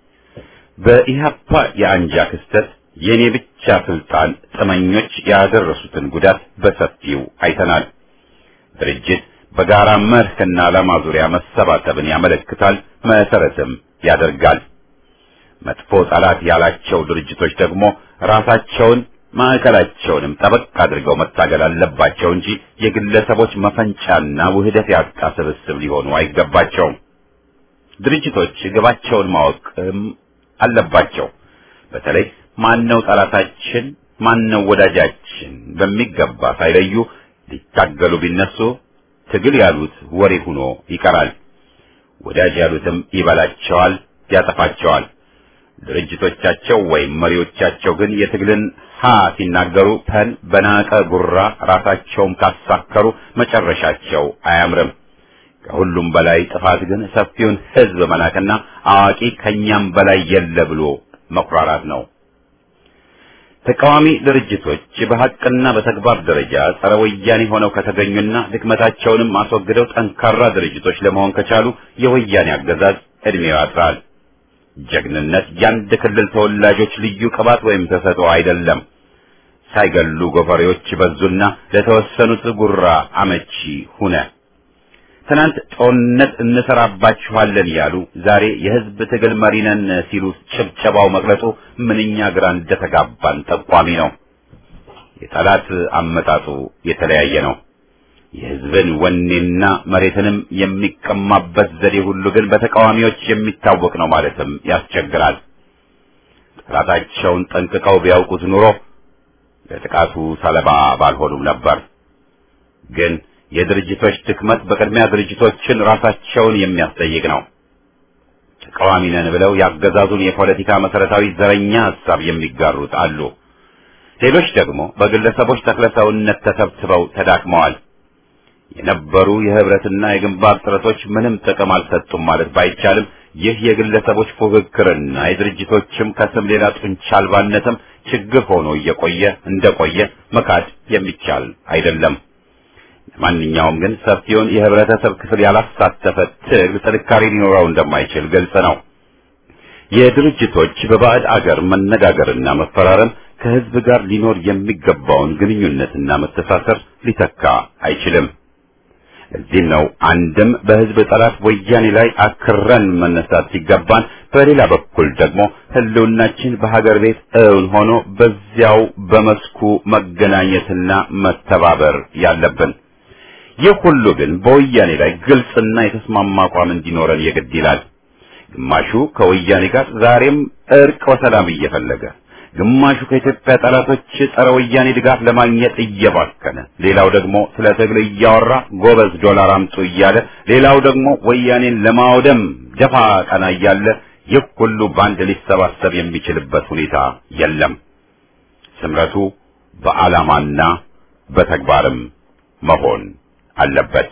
በኢህአፓ የአንጃ ክስተት የኔ ብቻ ስልጣን ጥመኞች ያደረሱትን ጉዳት በሰፊው አይተናል። ድርጅት በጋራ መርህና ዓላማ ዙሪያ መሰባሰብን ያመለክታል፣ መሰረትም ያደርጋል። መጥፎ ጠላት ያላቸው ድርጅቶች ደግሞ ራሳቸውን ማዕከላቸውንም ጠበቅ አድርገው መታገል አለባቸው እንጂ የግለሰቦች መፈንጫና ውህደት ያጣ ስብስብ ሊሆኑ አይገባቸውም። ድርጅቶች ግባቸውን ማወቅም አለባቸው። በተለይ ማነው ጠላታችን ማነው ወዳጃችን በሚገባ ሳይለዩ ሊታገሉ ቢነሱ ትግል ያሉት ወሬ ሆኖ ይቀራል። ወዳጅ ያሉትም ይበላቸዋል፣ ያጠፋቸዋል። ድርጅቶቻቸው ወይም መሪዎቻቸው ግን የትግልን ሀ ሲናገሩ ፐን በናቀ ጉራ ራሳቸውም ካሳከሩ መጨረሻቸው አያምርም። ከሁሉም በላይ ጥፋት ግን ሰፊውን ሕዝብ መናቅና አዋቂ ከኛም በላይ የለ ብሎ መኩራራት ነው። ተቃዋሚ ድርጅቶች በሐቅና በተግባር ደረጃ ጸረ ወያኔ ሆነው ከተገኙና ድክመታቸውንም አስወግደው ጠንካራ ድርጅቶች ለመሆን ከቻሉ የወያኔ አገዛዝ እድሜው ያጥራል። ጀግንነት የአንድ ክልል ተወላጆች ልዩ ቅባት ወይም ተሰጥኦ አይደለም። ሳይገሉ ጎፈሬዎች በዙና ለተወሰኑት ጉራ አመቺ ሁነ። ትናንት ጦርነት እንሰራባችኋለን ያሉ ዛሬ የህዝብ ትግል መሪ ነን ሲሉ ጭብጨባው መቅለጡ ምንኛ ግራ እንደተጋባን ጠቋሚ ነው። የጠላት አመጣጡ የተለያየ ነው። የህዝብን ወኔና መሬትንም የሚቀማበት ዘዴ ሁሉ ግን በተቃዋሚዎች የሚታወቅ ነው ማለትም ያስቸግራል። ጠላታቸውን ጠንቅቀው ቢያውቁት ኑሮ ለጥቃቱ ሰለባ ባልሆኑም ነበር። ግን የድርጅቶች ድክመት በቅድሚያ ድርጅቶችን ራሳቸውን የሚያስጠይቅ ነው። ተቃዋሚ ነን ብለው ያገዛዙን የፖለቲካ መሰረታዊ ዘረኛ ሐሳብ የሚጋሩት አሉ። ሌሎች ደግሞ በግለሰቦች ተክለሰውነት ተሰብስበው ተዳክመዋል። የነበሩ የህብረትና የግንባር ጥረቶች ምንም ጥቅም አልሰጡም ማለት ባይቻልም ይህ የግለሰቦች ፉክክርና የድርጅቶችም ከስም ሌላ ጡንቻ አልባነትም ችግር ሆኖ እየቆየ እንደቆየ መካድ የሚቻል አይደለም። ማንኛውም ግን ሰፊውን የህብረተሰብ ክፍል ያላሳተፈ ትግል ጥንካሬ ሊኖረው እንደማይችል ግልጽ ነው። የድርጅቶች በባዕድ አገር መነጋገርና መፈራረም ከህዝብ ጋር ሊኖር የሚገባውን ግንኙነትና መተሳሰር ሊተካ አይችልም። ለዚህም ነው አንድም በህዝብ ጠላት ወያኔ ላይ አክረን መነሳት ሲገባን፣ በሌላ በኩል ደግሞ ህልውናችን በሀገር ቤት እውን ሆኖ በዚያው በመስኩ መገናኘትና መተባበር ያለብን። ይህ ሁሉ ግን በወያኔ ላይ ግልጽና የተስማማ አቋም እንዲኖረን የግድ ይላል። ግማሹ ከወያኔ ጋር ዛሬም እርቅ ወሰላም እየፈለገ፣ ግማሹ ከኢትዮጵያ ጠላቶች ጸረ ወያኔ ድጋፍ ለማግኘት እየባከነ፣ ሌላው ደግሞ ስለ ትግል እያወራ ጎበዝ ዶላር አምጡ እያለ፣ ሌላው ደግሞ ወያኔን ለማውደም ደፋ ቀና እያለ ይህ ሁሉ ባንድ ሊሰባሰብ የሚችልበት ሁኔታ የለም። ስምረቱ በዓላማና በተግባርም መሆን አለበት።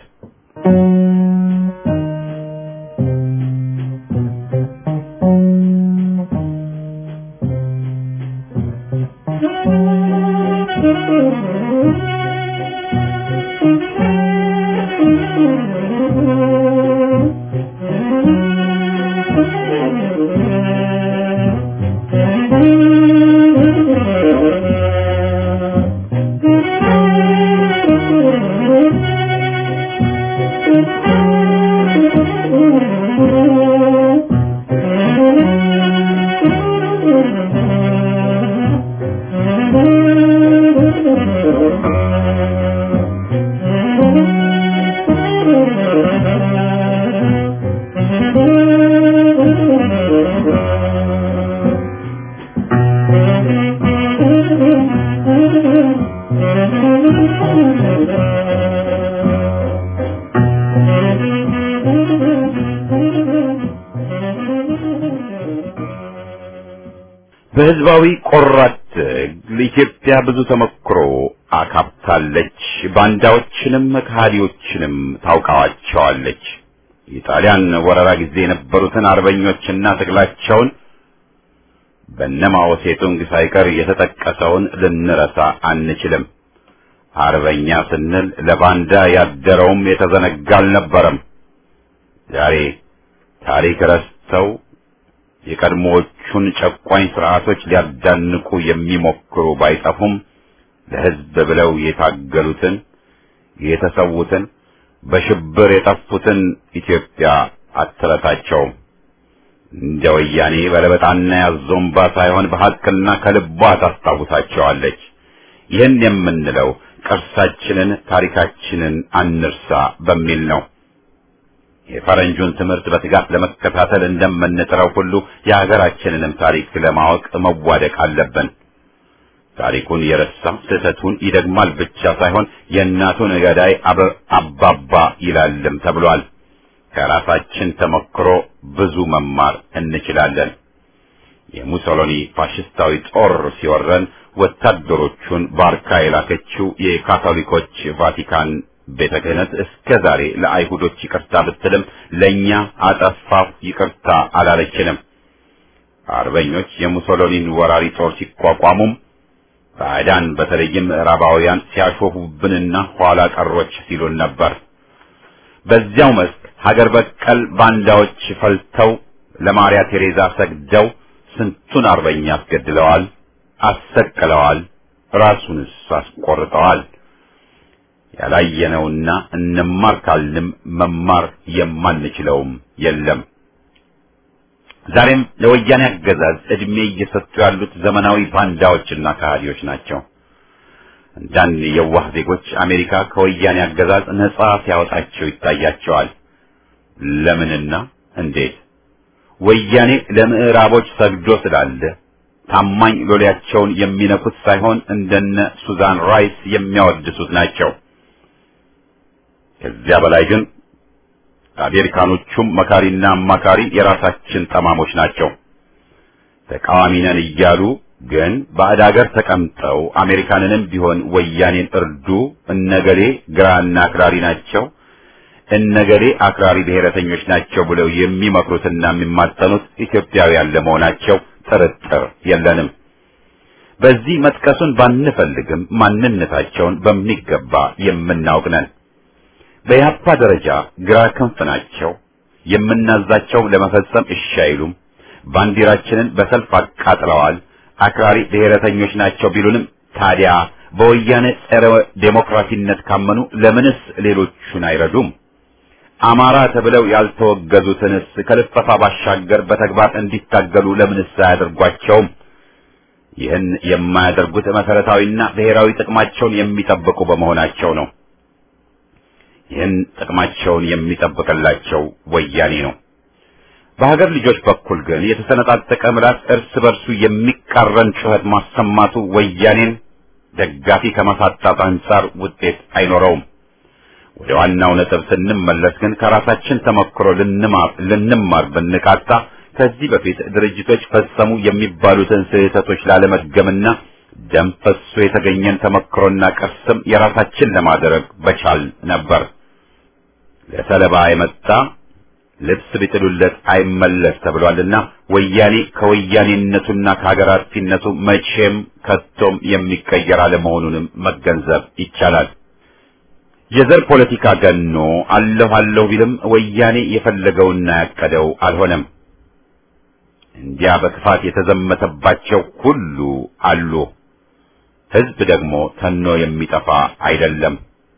በህዝባዊ ቆራጥ ትግል ኢትዮጵያ ብዙ ተመክሮ አካብታለች። ባንዳዎችንም ከሃዲዎችንም ታውቃቸዋለች። የጣሊያን ወረራ ጊዜ የነበሩትን አርበኞችና ትግላቸውን በነማኦ ሴቱንግ ሳይቀር የተጠቀሰውን ልንረሳ አንችልም። አርበኛ ስንል ለባንዳ ያደረውም የተዘነጋ አልነበረም። ዛሬ ታሪክ ረስተው የቀድሞዎቹን ጨቋኝ ስርዓቶች ሊያዳንቁ የሚሞክሩ ባይጠፉም ለህዝብ ብለው የታገሉትን የተሰዉትን በሽብር የጠፉትን ኢትዮጵያ አትረሳቸውም። እንደ ወያኔ በለበጣና ያዞምባ ሳይሆን በሐቅና ከልቧ ታስታውሳቸዋለች። ይህን የምንለው ቅርሳችንን ታሪካችንን አንርሳ በሚል ነው። የፈረንጁን ትምህርት በትጋት ለመከታተል እንደምንጥረው ሁሉ የሀገራችንንም ታሪክ ለማወቅ መዋደቅ አለብን። ታሪኩን የረሳ ስህተቱን ይደግማል ብቻ ሳይሆን የእናቱን ገዳይ አባባ ይላልም ተብሏል። ከራሳችን ተሞክሮ ብዙ መማር እንችላለን። የሙሶሎኒ ፋሽስታዊ ጦር ሲወረን ወታደሮቹን ባርካ የላከችው የካቶሊኮች ቫቲካን ቤተ ክህነት እስከ ዛሬ ለአይሁዶች ይቅርታ ብትልም ለኛ አጠፋው ይቅርታ አላለችንም። አርበኞች የሙሶሎኒን ወራሪ ጦር ሲቋቋሙም ባዕዳን በተለይም ምዕራባውያን ሲያሾፉብንና ኋላ ቀሮች ሲሉን ነበር። በዚያው መስክ ሀገር በቀል ባንዳዎች ፈልተው ለማርያ ቴሬዛ ሰግደው ስንቱን አርበኛ አስገድለዋል፣ አሰቅለዋል፣ ራሱንስ አስቆርጠዋል። ያላየነውና እንማር ካልንም መማር የማንችለውም የለም። ዛሬም ለወያኔ አገዛዝ እድሜ እየሰጡ ያሉት ዘመናዊ ባንዳዎችና ከሃዲዎች ናቸው። አንዳንድ የዋህ ዜጎች አሜሪካ ከወያኔ አገዛዝ ነጻ ሲያወጣቸው ይታያቸዋል። ለምንና እንዴት? ወያኔ ለምዕራቦች ሰግዶ ስላለ ታማኝ ሎሌያቸውን የሚነኩት ሳይሆን እንደነ ሱዛን ራይስ የሚያወድሱት ናቸው። ከዚያ በላይ ግን አሜሪካኖቹም መካሪና አማካሪ የራሳችን ጠማሞች ናቸው። ተቃዋሚ ነን እያሉ ግን ባዕድ ሀገር ተቀምጠው አሜሪካንንም ቢሆን ወያኔን እርዱ፣ እነገሌ ግራና አክራሪ ናቸው፣ እነገሌ አክራሪ ብሔረተኞች ናቸው ብለው የሚመክሩትና የሚማጠኑት ኢትዮጵያውያን ለመሆናቸው ጥርጥር የለንም። በዚህ መጥቀሱን ባንፈልግም ማንነታቸውን በሚገባ የምናውቅ ነን። በያፓ ደረጃ ግራ ክንፍ ናቸው። የምናዛቸው ለመፈጸም እሺ አይሉም። ባንዲራችንን በሰልፍ አቃጥለዋል። አክራሪ ብሔረተኞች ናቸው ቢሉንም ታዲያ በወያኔ ጸረ ዴሞክራሲነት ካመኑ ለምንስ ሌሎቹን አይረዱም? አማራ ተብለው ያልተወገዙትንስ ከልፈፋ ባሻገር በተግባር እንዲታገሉ ለምንስ አያደርጓቸውም? ይህን የማያደርጉት መሰረታዊና ብሔራዊ ጥቅማቸውን የሚጠብቁ በመሆናቸው ነው። ይህን ጥቅማቸውን የሚጠብቅላቸው ወያኔ ነው። በሀገር ልጆች በኩል ግን የተሰነጣጠቀ ምላስ እርስ በርሱ የሚቃረን ጩኸት ማሰማቱ ወያኔን ደጋፊ ከማሳጣት አንጻር ውጤት አይኖረውም። ወደ ዋናው ነጥብ ስንመለስ ግን ከራሳችን ተሞክሮ ልንማር ልንማር ብንቃጣ ከዚህ በፊት ድርጅቶች ፈጸሙ የሚባሉትን ስህተቶች ላለመድገምና ደም ፈሶ የተገኘን ተሞክሮና ቅርስም የራሳችን ለማድረግ በቻል ነበር። ለሰለባ የመጣ ልብስ ቢጥሉለት አይመለስ ተብሏልና ወያኔ ከወያኔነቱና ከሀገር አጥፊነቱ መቼም ከቶም የሚቀየር አለመሆኑንም መገንዘብ ይቻላል። የዘር ፖለቲካ ገኖ አለሁ አለሁ ቢልም ወያኔ የፈለገውና ያቀደው አልሆነም። እንዲያ በክፋት የተዘመተባቸው ሁሉ አሉ። ሕዝብ ደግሞ ተኖ የሚጠፋ አይደለም።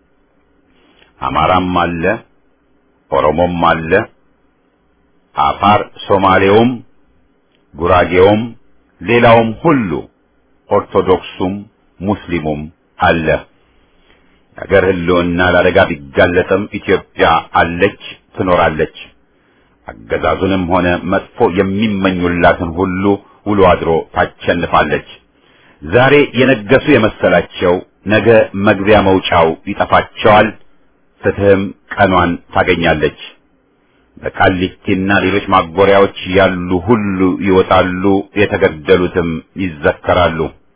አማራም አለ፣ ኦሮሞም አለ፣ አፋር፣ ሶማሌውም፣ ጉራጌውም፣ ሌላውም ሁሉ ኦርቶዶክሱም ሙስሊሙም አለ። የአገር ህልውና ለአደጋ ቢጋለጥም ኢትዮጵያ አለች፣ ትኖራለች። አገዛዙንም ሆነ መጥፎ የሚመኙላትን ሁሉ ውሎ አድሮ ታቸንፋለች። ዛሬ የነገሱ የመሰላቸው ነገ መግቢያ መውጫው ይጠፋቸዋል። ፍትህም ቀኗን ታገኛለች። በቃሊቲና ሌሎች ማጎሪያዎች ያሉ ሁሉ ይወጣሉ፣ የተገደሉትም ይዘከራሉ።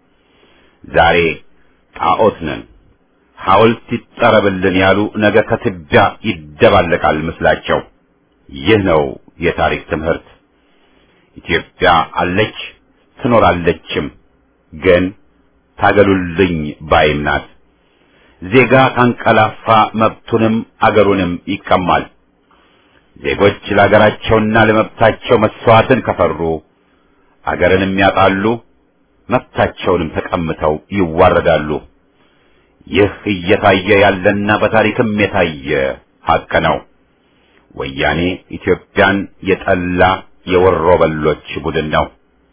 ዛሬ ጣዖት ነን፣ ሐውልት ይጠረብልን ያሉ ነገ ከትቢያ ይደባለቃል ምስላቸው። ይህ ነው የታሪክ ትምህርት። ኢትዮጵያ አለች ትኖራለችም፣ ግን ታገሉልኝ ባይም ናት። ዜጋ ካንቀላፋ መብቱንም አገሩንም ይቀማል። ዜጎች ለአገራቸውና ለመብታቸው መስዋዕትን ከፈሩ አገርንም ያጣሉ፣ መብታቸውንም ተቀምተው ይዋረዳሉ። ይህ እየታየ ያለና በታሪክም የታየ ሐቅ ነው። ወያኔ ኢትዮጵያን የጠላ የወሮ በሎች ቡድን ነው።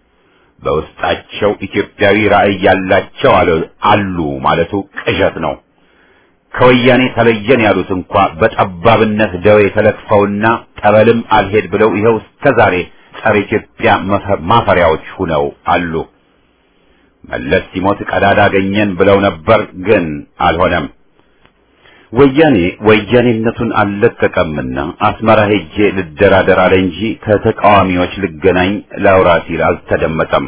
በውስጣቸው ኢትዮጵያዊ ራዕይ ያላቸው አሉ ማለቱ ቅዠት ነው። ከወያኔ ተለየን ያሉት እንኳ በጠባብነት ደዌ ተለክፈውና ጠበልም አልሄድ ብለው ይኸው እስከዛሬ ጸረ ኢትዮጵያ ማፈሪያዎች ሆነው አሉ። መለስ ሲሞት ቀዳዳ አገኘን ብለው ነበር፣ ግን አልሆነም። ወያኔ ወያኔነቱን አልለቀቀምና አስመራ ሄጄ ልደራደር አለ እንጂ ከተቃዋሚዎች ልገናኝ ላውራ ሲል አልተደመጠም።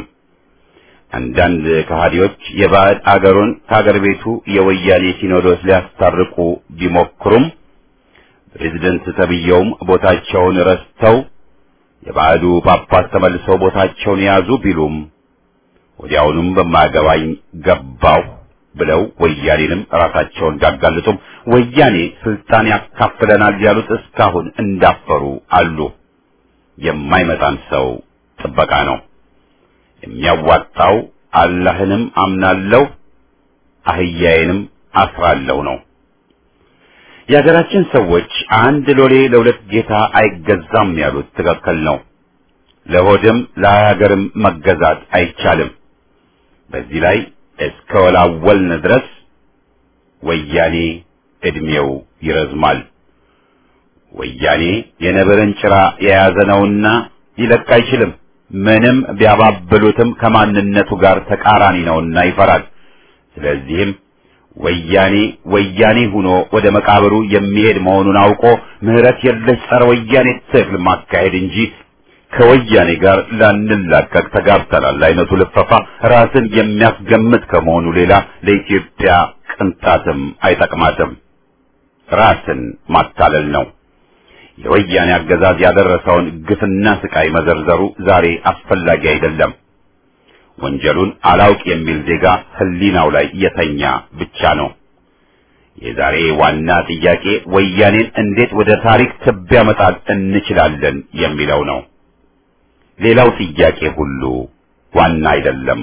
አንዳንድ ከሃዲዎች የባዕድ አገሩን ከአገር ቤቱ የወያኔ ሲኖዶስ ሊያስታርቁ ቢሞክሩም ፕሬዝደንት ተብየውም ቦታቸውን ረስተው የባዕዱ ጳጳስ ተመልሰው ቦታቸውን የያዙ ቢሉም ወዲያውኑም በማገባኝ ገባው ብለው ወያኔንም ራሳቸውን ጋጋልጡም ወያኔ ስልጣን ያካፍለናል ያሉት እስካሁን እንዳፈሩ አሉ። የማይመጣን ሰው ጥበቃ ነው። የሚያዋጣው አላህንም አምናለሁ አህያዬንም አስራለሁ ነው። የሀገራችን ሰዎች አንድ ሎሌ ለሁለት ጌታ አይገዛም ያሉት ትክክል ነው። ለሆድም ለሀገርም መገዛት አይቻልም። በዚህ ላይ እስከ ወላወልን ድረስ ወያኔ እድሜው ይረዝማል። ወያኔ የነብርን ጭራ የያዘ ነውና ሊለቅ አይችልም። ምንም ቢያባብሉትም ከማንነቱ ጋር ተቃራኒ ነውና ይፈራል። ስለዚህም ወያኔ ወያኔ ሆኖ ወደ መቃብሩ የሚሄድ መሆኑን አውቆ ምህረት የለሽ ጸረ ወያኔ ትግል ማካሄድ እንጂ ከወያኔ ጋር ላንላቀቅ ተጋብተናል አይነቱ ልፈፋ ራስን የሚያስገምት ከመሆኑ ሌላ ለኢትዮጵያ ቅንጣትም አይጠቅማትም። ራስን ማታለል ነው። የወያኔ አገዛዝ ያደረሰውን ግፍና ስቃይ መዘርዘሩ ዛሬ አስፈላጊ አይደለም። ወንጀሉን አላውቅ የሚል ዜጋ ህሊናው ላይ የተኛ ብቻ ነው። የዛሬ ዋና ጥያቄ ወያኔን እንዴት ወደ ታሪክ ትቢያ መጣል እንችላለን የሚለው ነው። ሌላው ጥያቄ ሁሉ ዋና አይደለም።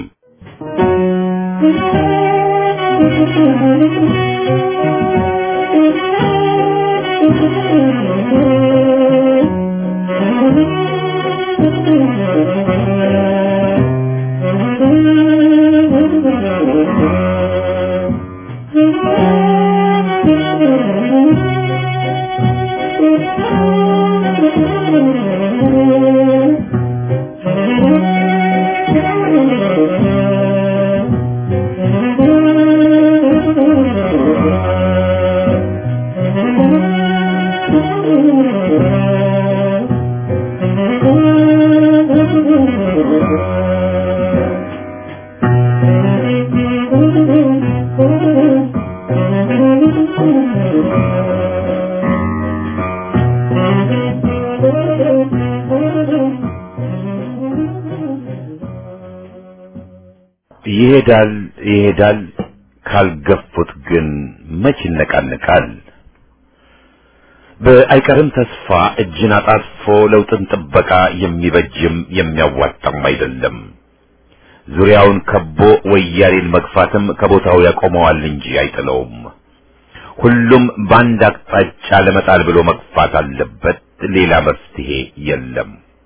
ይሄዳል ይሄዳል ካልገፉት ግን መች ይነቃነቃል። በአይቀርም ተስፋ እጅን አጣጥፎ ለውጥን ጥበቃ የሚበጅም የሚያዋጣም አይደለም። ዙሪያውን ከቦ ወያኔን መግፋትም ከቦታው ያቆመዋል እንጂ አይጥለውም። ሁሉም በአንድ አቅጣጫ ለመጣል ብሎ መግፋት አለበት። ሌላ መፍትሄ የለም።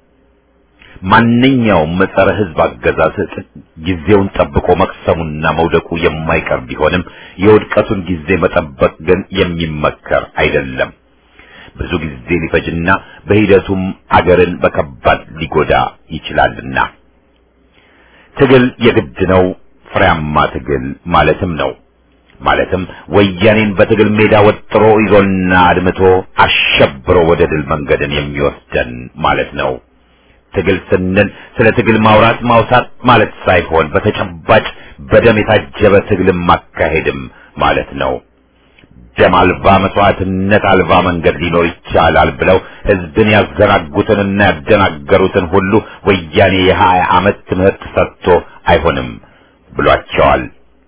ማንኛውም ጸረ ሕዝብ አገዛዝ ጊዜውን ጠብቆ መቅሰሙና መውደቁ የማይቀር ቢሆንም የውድቀቱን ጊዜ መጠበቅ ግን የሚመከር አይደለም። ብዙ ጊዜ ሊፈጅና በሂደቱም አገርን በከባድ ሊጎዳ ይችላልና ትግል የግድ ነው። ፍሬያማ ትግል ማለትም ነው። ማለትም ወያኔን በትግል ሜዳ ወጥሮ ይዞና አድምቶ አሸብሮ ወደ ድል መንገድን የሚወስደን ማለት ነው። ትግል ስንል ስለ ትግል ማውራት ማውሳት ማለት ሳይሆን በተጨባጭ በደም የታጀበ ትግልን ማካሄድም ማለት ነው። ደም አልባ መስዋዕትነት አልባ መንገድ ሊኖር ይቻላል ብለው ህዝብን ያዘናጉትንና ያደናገሩትን ሁሉ ወያኔ የሀያ ዓመት ትምህርት ሰጥቶ አይሆንም ብሏቸዋል።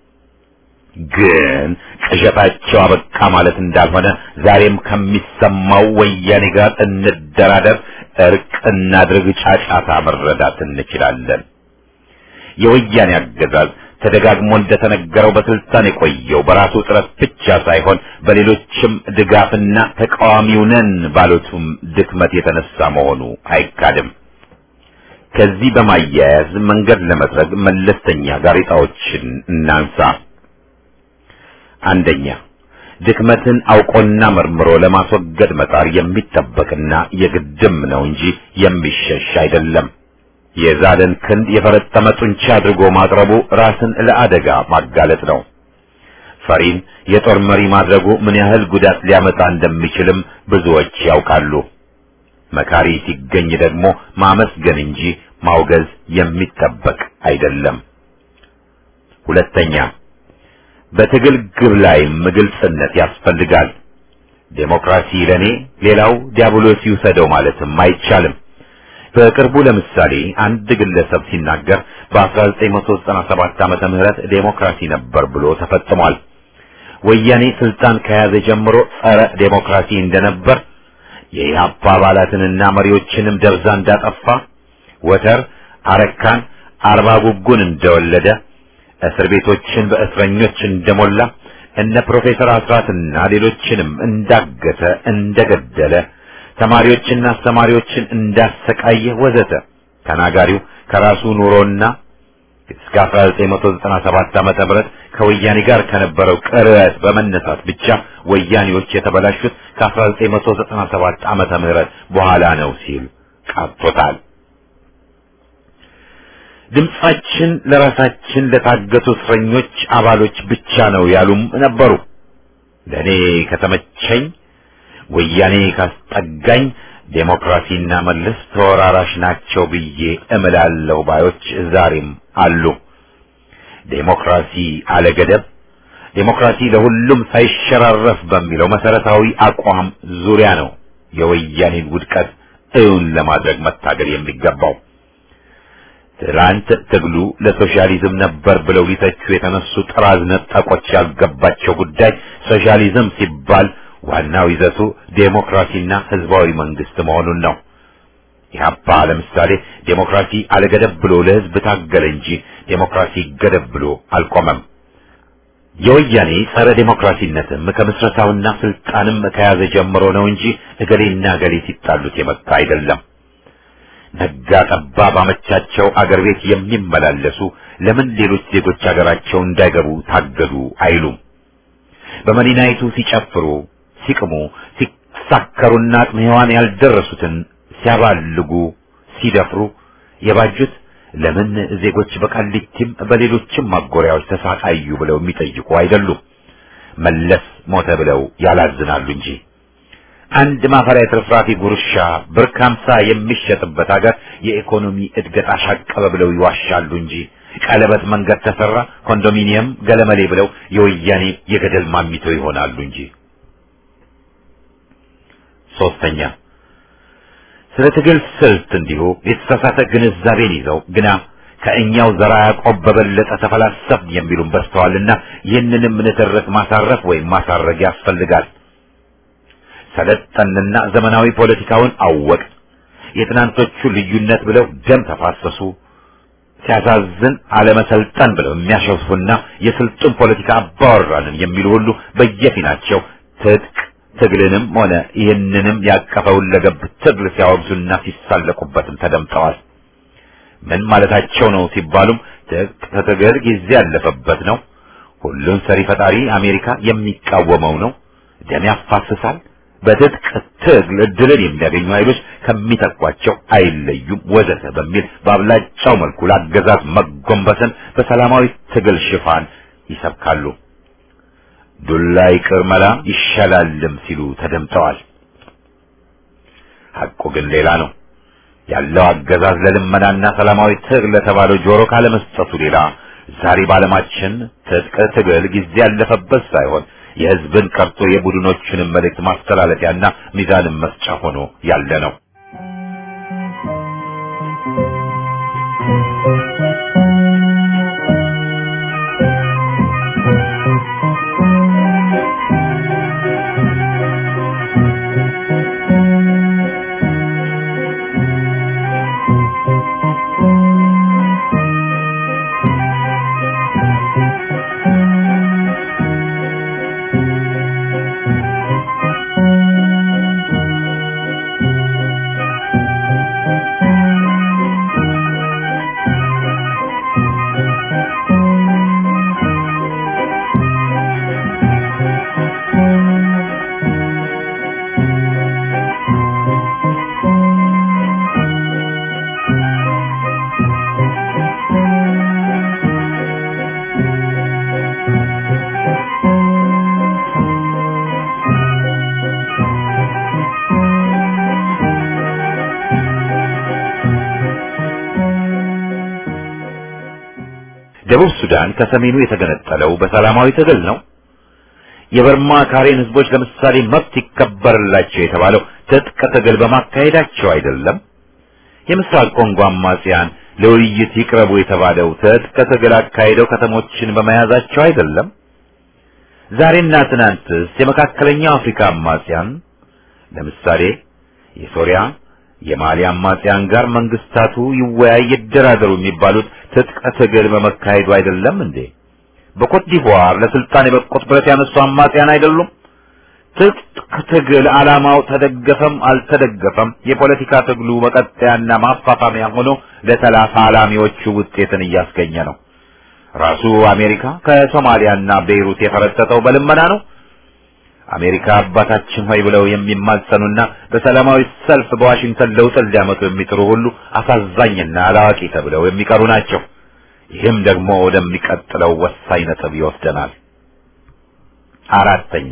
ግን ቅዠታቸው አበቃ ማለት እንዳልሆነ ዛሬም ከሚሰማው ወያኔ ጋር እንደራደር፣ እርቅ እናድርግ ጫጫታ መረዳት እንችላለን። የወያኔ አገዛዝ ተደጋግሞ እንደተነገረው በስልጣን የቆየው በራሱ ጥረት ብቻ ሳይሆን በሌሎችም ድጋፍና ተቃዋሚው ነን ባሉትም ድክመት የተነሳ መሆኑ አይካድም። ከዚህ በማያያዝ መንገድ ለመጥረግ መለስተኛ ጋሬጣዎችን እናንሳ። አንደኛ፣ ድክመትን አውቆና መርምሮ ለማስወገድ መጣር የሚጠበቅና የግድም ነው እንጂ የሚሸሽ አይደለም። የዛለን ክንድ የፈረጠመ ጡንቻ አድርጎ ማቅረቡ ራስን ለአደጋ ማጋለጥ ነው። ፈሪን የጦር መሪ ማድረጉ ምን ያህል ጉዳት ሊያመጣ እንደሚችልም ብዙዎች ያውቃሉ። መካሪ ሲገኝ ደግሞ ማመስገን እንጂ ማውገዝ የሚጠበቅ አይደለም። ሁለተኛ፣ በትግል ግብ ላይ ግልጽነት ያስፈልጋል። ዴሞክራሲ ለኔ ሌላው ዲያብሎስ ይውሰደው ማለትም አይቻልም። በቅርቡ ለምሳሌ አንድ ግለሰብ ሲናገር በአስራ ዘጠኝ መቶ ዘጠና ሰባት ዓመተ ምህረት ዴሞክራሲ ነበር ብሎ ተፈጽሟል። ወያኔ ስልጣን ከያዘ ጀምሮ ጸረ ዴሞክራሲ እንደነበር፣ የኢህአፓ አባላትንና መሪዎችንም ደብዛ እንዳጠፋ፣ ወተር አረካን አርባ ጉጉን እንደወለደ፣ እስር ቤቶችን በእስረኞች እንደሞላ፣ እነ ፕሮፌሰር አስራትና ሌሎችንም እንዳገተ እንደገደለ፣ ተማሪዎችና አስተማሪዎችን እንዳሰቃየ ወዘተ ተናጋሪው ከራሱ ኑሮና እስከ አስራ ዘጠኝ መቶ ዘጠና ሰባት ዓመተ ምህረት ከወያኔ ጋር ከነበረው ቅርበት በመነሳት ብቻ ወያኔዎች የተበላሹት ከአስራ ዘጠኝ መቶ ዘጠና ሰባት ዓመተ ምህረት በኋላ ነው ሲል ቃጥቶታል። ድምጻችን ለራሳችን ለታገቱ እስረኞች አባሎች ብቻ ነው ያሉም ነበሩ። ለኔ ከተመቸኝ ወያኔ ካስጠጋኝ ዴሞክራሲና መለስ ተወራራሽ ናቸው ብዬ እምላለሁ ባዮች ዛሬም አሉ። ዴሞክራሲ አለገደብ፣ ዴሞክራሲ ለሁሉም ሳይሸራረፍ በሚለው መሰረታዊ አቋም ዙሪያ ነው የወያኔን ውድቀት እውን ለማድረግ መታገል የሚገባው። ትላንት ትግሉ ለሶሻሊዝም ነበር ብለው ሊተቹ የተነሱ ጥራዝ ነጠቆች ያልገባቸው ጉዳይ ሶሻሊዝም ሲባል ዋናው ይዘቱ ዴሞክራሲና ህዝባዊ መንግስት መሆኑን ነው። ኢህአፓ ለምሳሌ ዴሞክራሲ አለገደብ ብሎ ለህዝብ ታገለ እንጂ ዴሞክራሲ ገደብ ብሎ አልቆመም። የወያኔ ጸረ ዴሞክራሲነትም ከምስረታውና ስልጣንም ከያዘ ጀምሮ ነው እንጂ እገሌና እገሌ ሲጣሉት የመጣ አይደለም። ነጋ ጠባ ባመቻቸው አገር ቤት የሚመላለሱ ለምን ሌሎች ዜጎች አገራቸው እንዳይገቡ ታገዱ አይሉም። በመዲናይቱ ሲጨፍሩ፣ ሲቅሙ፣ ሲሳከሩና አቅመ ሔዋን ያልደረሱትን ሲያባልጉ፣ ሲደፍሩ የባጁት ለምን ዜጎች በቃሊቲም በሌሎችም ማጎሪያዎች ተሳቃዩ ብለው የሚጠይቁ አይደሉም። መለስ ሞተ ብለው ያላዝናሉ እንጂ። አንድ ማፈሪያ ትርፍራፊ ጉርሻ ብር ከሀምሳ የሚሸጥበት ሀገር የኢኮኖሚ እድገት አሻቀበ ብለው ይዋሻሉ እንጂ ቀለበት መንገድ ተሰራ፣ ኮንዶሚኒየም ገለመሌ ብለው የወያኔ የገደል ማሚቶ ይሆናሉ እንጂ። ሶስተኛ፣ ስለ ትግል ስልት እንዲሁ የተሳሳተ ግንዛቤን ይዘው ግና ከእኛው ዘራ ያዕቆብ በበለጠ ተፈላሰፍን የሚሉን በስተዋልና ይህንንም ንትርክ ማሳረፍ ወይም ማሳረግ ያስፈልጋል። ሰለጠንና ዘመናዊ ፖለቲካውን አወቅ፣ የትናንቶቹ ልዩነት ብለው ደም ተፋሰሱ፣ ሲያሳዝን አለመሰልጠን ብለው የሚያሸፉና የስልጡን ፖለቲካ አባወራንን የሚሉ ሁሉ በየፊናቸው ትጥቅ ትግልንም ሆነ ይህንንም ያቀፈውን ለገብ ትግል ሲያወግዙና ሲሳለቁበትም ተደምጠዋል። ምን ማለታቸው ነው ሲባሉም ትጥቅ ትግል ጊዜ ያለፈበት ነው፣ ሁሉን ሰሪ ፈጣሪ አሜሪካ የሚቃወመው ነው፣ ደም ያፋስሳል፣ በትጥቅ ትግል ድልን የሚያገኙ ኃይሎች ከሚተኳቸው አይለዩም ወዘተ በሚል በአብላጫው መልኩ ለአገዛዝ መጎንበስን በሰላማዊ ትግል ሽፋን ይሰብካሉ። ዱላ ይቅር መላ ይሻላልም ሲሉ ተደምጠዋል። ሐቁ ግን ሌላ ነው። ያለው አገዛዝ ለልመናና ሰላማዊ ትግል ለተባለው ጆሮ ካለመስጠቱ ሌላ ዛሬ ባለማችን ትጥቅ ትግል ጊዜ ያለፈበት ሳይሆን የህዝብን ቀርቶ የቡድኖችንም መልእክት ማስተላለፊያና ሚዛንን መስጫ ሆኖ ያለ ነው። ደቡብ ሱዳን ከሰሜኑ የተገነጠለው በሰላማዊ ትግል ነው። የበርማ ካሬን ህዝቦች ለምሳሌ መብት ይከበርላቸው የተባለው ትጥቅ ትግል በማካሄዳቸው አይደለም። የምስራቅ ኮንጎ አማጽያን ለውይይት ይቅረቡ የተባለው ትጥቅ ትግል አካሄደው ከተሞችን በመያዛቸው አይደለም። ዛሬና ትናንትስ የመካከለኛው አፍሪካ አማጽያን ለምሳሌ የሶሪያ የማሊ አማጽያን ጋር መንግስታቱ ይወያይ ይደራደሩ የሚባሉት ትጥቅ ትግል በመካሄዱ አይደለም እንዴ? በኮት ዲቮር ለስልጣን የበቁት ብረት ያነሱ አማጽያን አይደሉም? ትጥቅ ትግል ዓላማው ተደገፈም አልተደገፈም የፖለቲካ ትግሉ መቀጠያና ማፋፋሚያ ሆኖ ለተላፋላሚዎቹ ውጤትን እያስገኘ ነው። ራሱ አሜሪካ ከሶማሊያና ቤይሩት የፈረጠጠው በልመና ነው። አሜሪካ አባታችን ሆይ ብለው የሚማጸኑና በሰላማዊ ሰልፍ በዋሽንግተን ለውጥ ሊያመጡ የሚጥሩ ሁሉ አሳዛኝና አላዋቂ ተብለው የሚቀሩ ናቸው። ይህም ደግሞ ወደሚቀጥለው ወሳኝ ነጥብ ይወስደናል። አራተኛ፣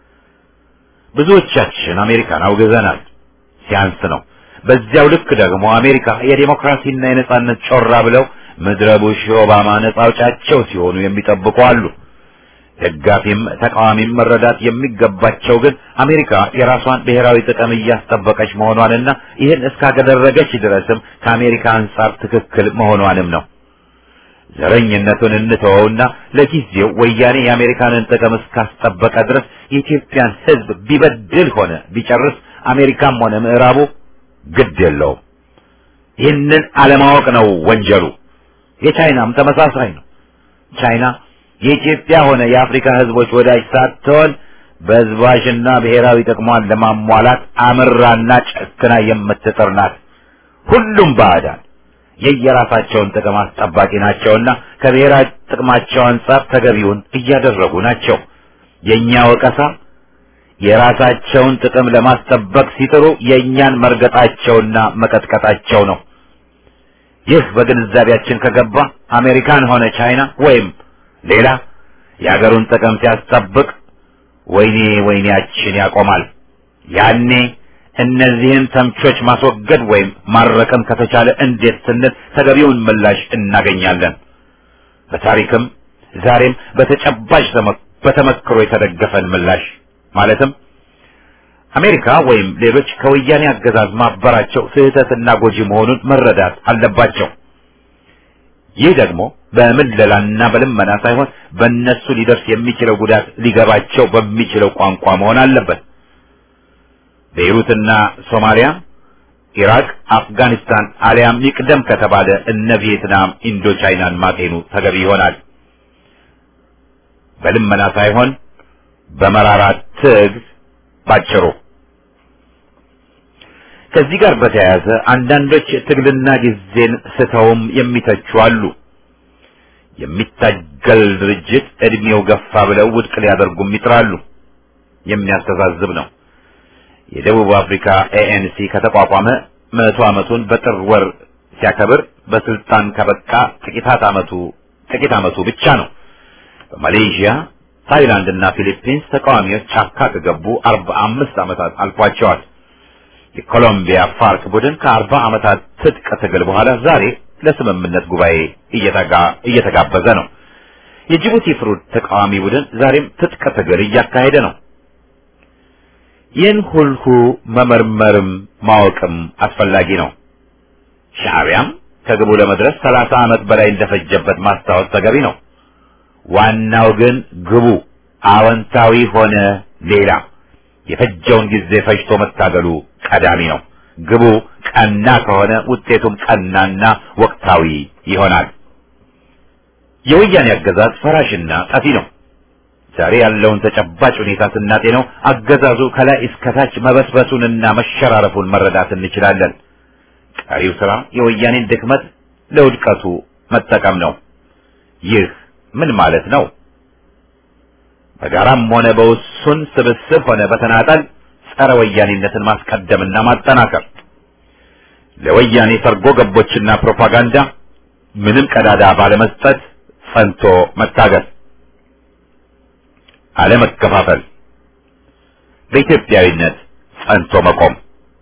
ብዙዎቻችን አሜሪካን አውግዘናል። ሲያንስ ነው። በዚያው ልክ ደግሞ አሜሪካ የዲሞክራሲና የነጻነት ጮራ ብለው ምድረ ቡሽ ኦባማ ነጻ አውጫቸው ሲሆኑ የሚጠብቁ አሉ። ደጋፊም ተቃዋሚም መረዳት የሚገባቸው ግን አሜሪካ የራሷን ብሔራዊ ጥቅም እያስጠበቀች መሆኗንና ይህን እስካደረገች ድረስም ከአሜሪካ አንጻር ትክክል መሆኗንም ነው። ዘረኝነቱን እንተወውና ለጊዜው ወያኔ የአሜሪካንን ጥቅም እስካስጠበቀ ድረስ የኢትዮጵያን ሕዝብ ቢበድል ሆነ ቢጨርስ አሜሪካም ሆነ ምዕራቡ ግድ የለውም። ይህንን አለማወቅ ነው ወንጀሉ። የቻይናም ተመሳሳይ ነው። ቻይና የኢትዮጵያ ሆነ የአፍሪካ ህዝቦች ወዳጅ ሳትሆን በህዝባሽና ብሔራዊ ጥቅሟን ለማሟላት አምራና ጨክና የምትጥር ናት። ሁሉም ባዕዳን የየራሳቸውን ጥቅም አስጠባቂ ናቸውና ከብሔራዊ ጥቅማቸው አንጻር ተገቢውን እያደረጉ ናቸው። የኛ ወቀሳ የራሳቸውን ጥቅም ለማስጠበቅ ሲጥሩ የኛን መርገጣቸውና መቀጥቀጣቸው ነው። ይህ በግንዛቤያችን ከገባ አሜሪካን ሆነ ቻይና ወይም ሌላ የአገሩን ጥቅም ሲያስጠብቅ ወይኔ ወይኔያችን ያቆማል። ያኔ እነዚህን ተምቾች ማስወገድ ወይም ማረቅም ከተቻለ እንዴት ስንል ተገቢውን ምላሽ እናገኛለን። በታሪክም ዛሬም በተጨባጭ በተመክሮ የተደገፈን ምላሽ ማለትም አሜሪካ ወይም ሌሎች ከወያኔ አገዛዝ ማበራቸው ስህተትና ጎጂ መሆኑን መረዳት አለባቸው። ይህ ደግሞ በምለላና በልመና ሳይሆን በእነሱ ሊደርስ የሚችለው ጉዳት ሊገባቸው በሚችለው ቋንቋ መሆን አለበት። ቤይሩትና ሶማሊያ፣ ኢራቅ፣ አፍጋኒስታን አሊያም ይቅደም ከተባለ እነ ቪየትናም ኢንዶ ቻይናን ማጤኑ ተገቢ ይሆናል። በልመና ሳይሆን በመራራ ትግል ባጭሩ። ከዚህ ጋር በተያያዘ አንዳንዶች ትግልና ጊዜን ስተውም የሚተቹ አሉ። የሚታገል ድርጅት እድሜው ገፋ ብለው ውድቅ ሊያደርጉም ይጥራሉ። የሚያስተዛዝብ ነው። የደቡብ አፍሪካ ኤኤንሲ ከተቋቋመ መቶ ዓመቱን በጥር ወር ሲያከብር በስልጣን ከበቃ ጥቂት ዓመቱ ጥቂት ዓመቱ ብቻ ነው። በማሌዥያ፣ ታይላንድ እና ፊሊፒንስ ተቃዋሚዎች ጫካ ከገቡ አርባ አምስት ዓመታት አልፏቸዋል። የኮሎምቢያ ፋርክ ቡድን ከአርባ ዓመታት ትጥቅ ትግል በኋላ ዛሬ ለስምምነት ጉባኤ እየተጋ እየተጋበዘ ነው። የጅቡቲ ፍሩድ ተቃዋሚ ቡድን ዛሬም ትጥቅ ትግል እያካሄደ ነው። ይህን ሁሉ መመርመርም ማወቅም አስፈላጊ ነው። ሻዕቢያም ከግቡ ለመድረስ ሰላሳ ዓመት በላይ እንደፈጀበት ማስታወስ ተገቢ ነው። ዋናው ግን ግቡ አዎንታዊ ሆነ ሌላ የፈጀውን ጊዜ ፈጅቶ መታገሉ ቀዳሚ ነው። ግቡ ቀና ከሆነ ውጤቱም ቀናና ወቅታዊ ይሆናል። የወያኔ አገዛዝ ፈራሽና ጠፊ ነው። ዛሬ ያለውን ተጨባጭ ሁኔታ ስናጤነው አገዛዙ ከላይ እስከታች መበስበሱንና መሸራረፉን መረዳት እንችላለን። ቀሪው ስራ የወያኔን ድክመት ለውድቀቱ መጠቀም ነው። ይህ ምን ማለት ነው? በጋራም ሆነ በውሱን ስብስብ ሆነ በተናጠል ጸረ ወያኔነትን ማስቀደምና ማጠናከር፣ ለወያኔ ሰርጎ ገቦችና ፕሮፓጋንዳ ምንም ቀዳዳ ባለመስጠት ጸንቶ መታገል፣ አለመከፋፈል፣ በኢትዮጵያዊነት ጸንቶ መቆም።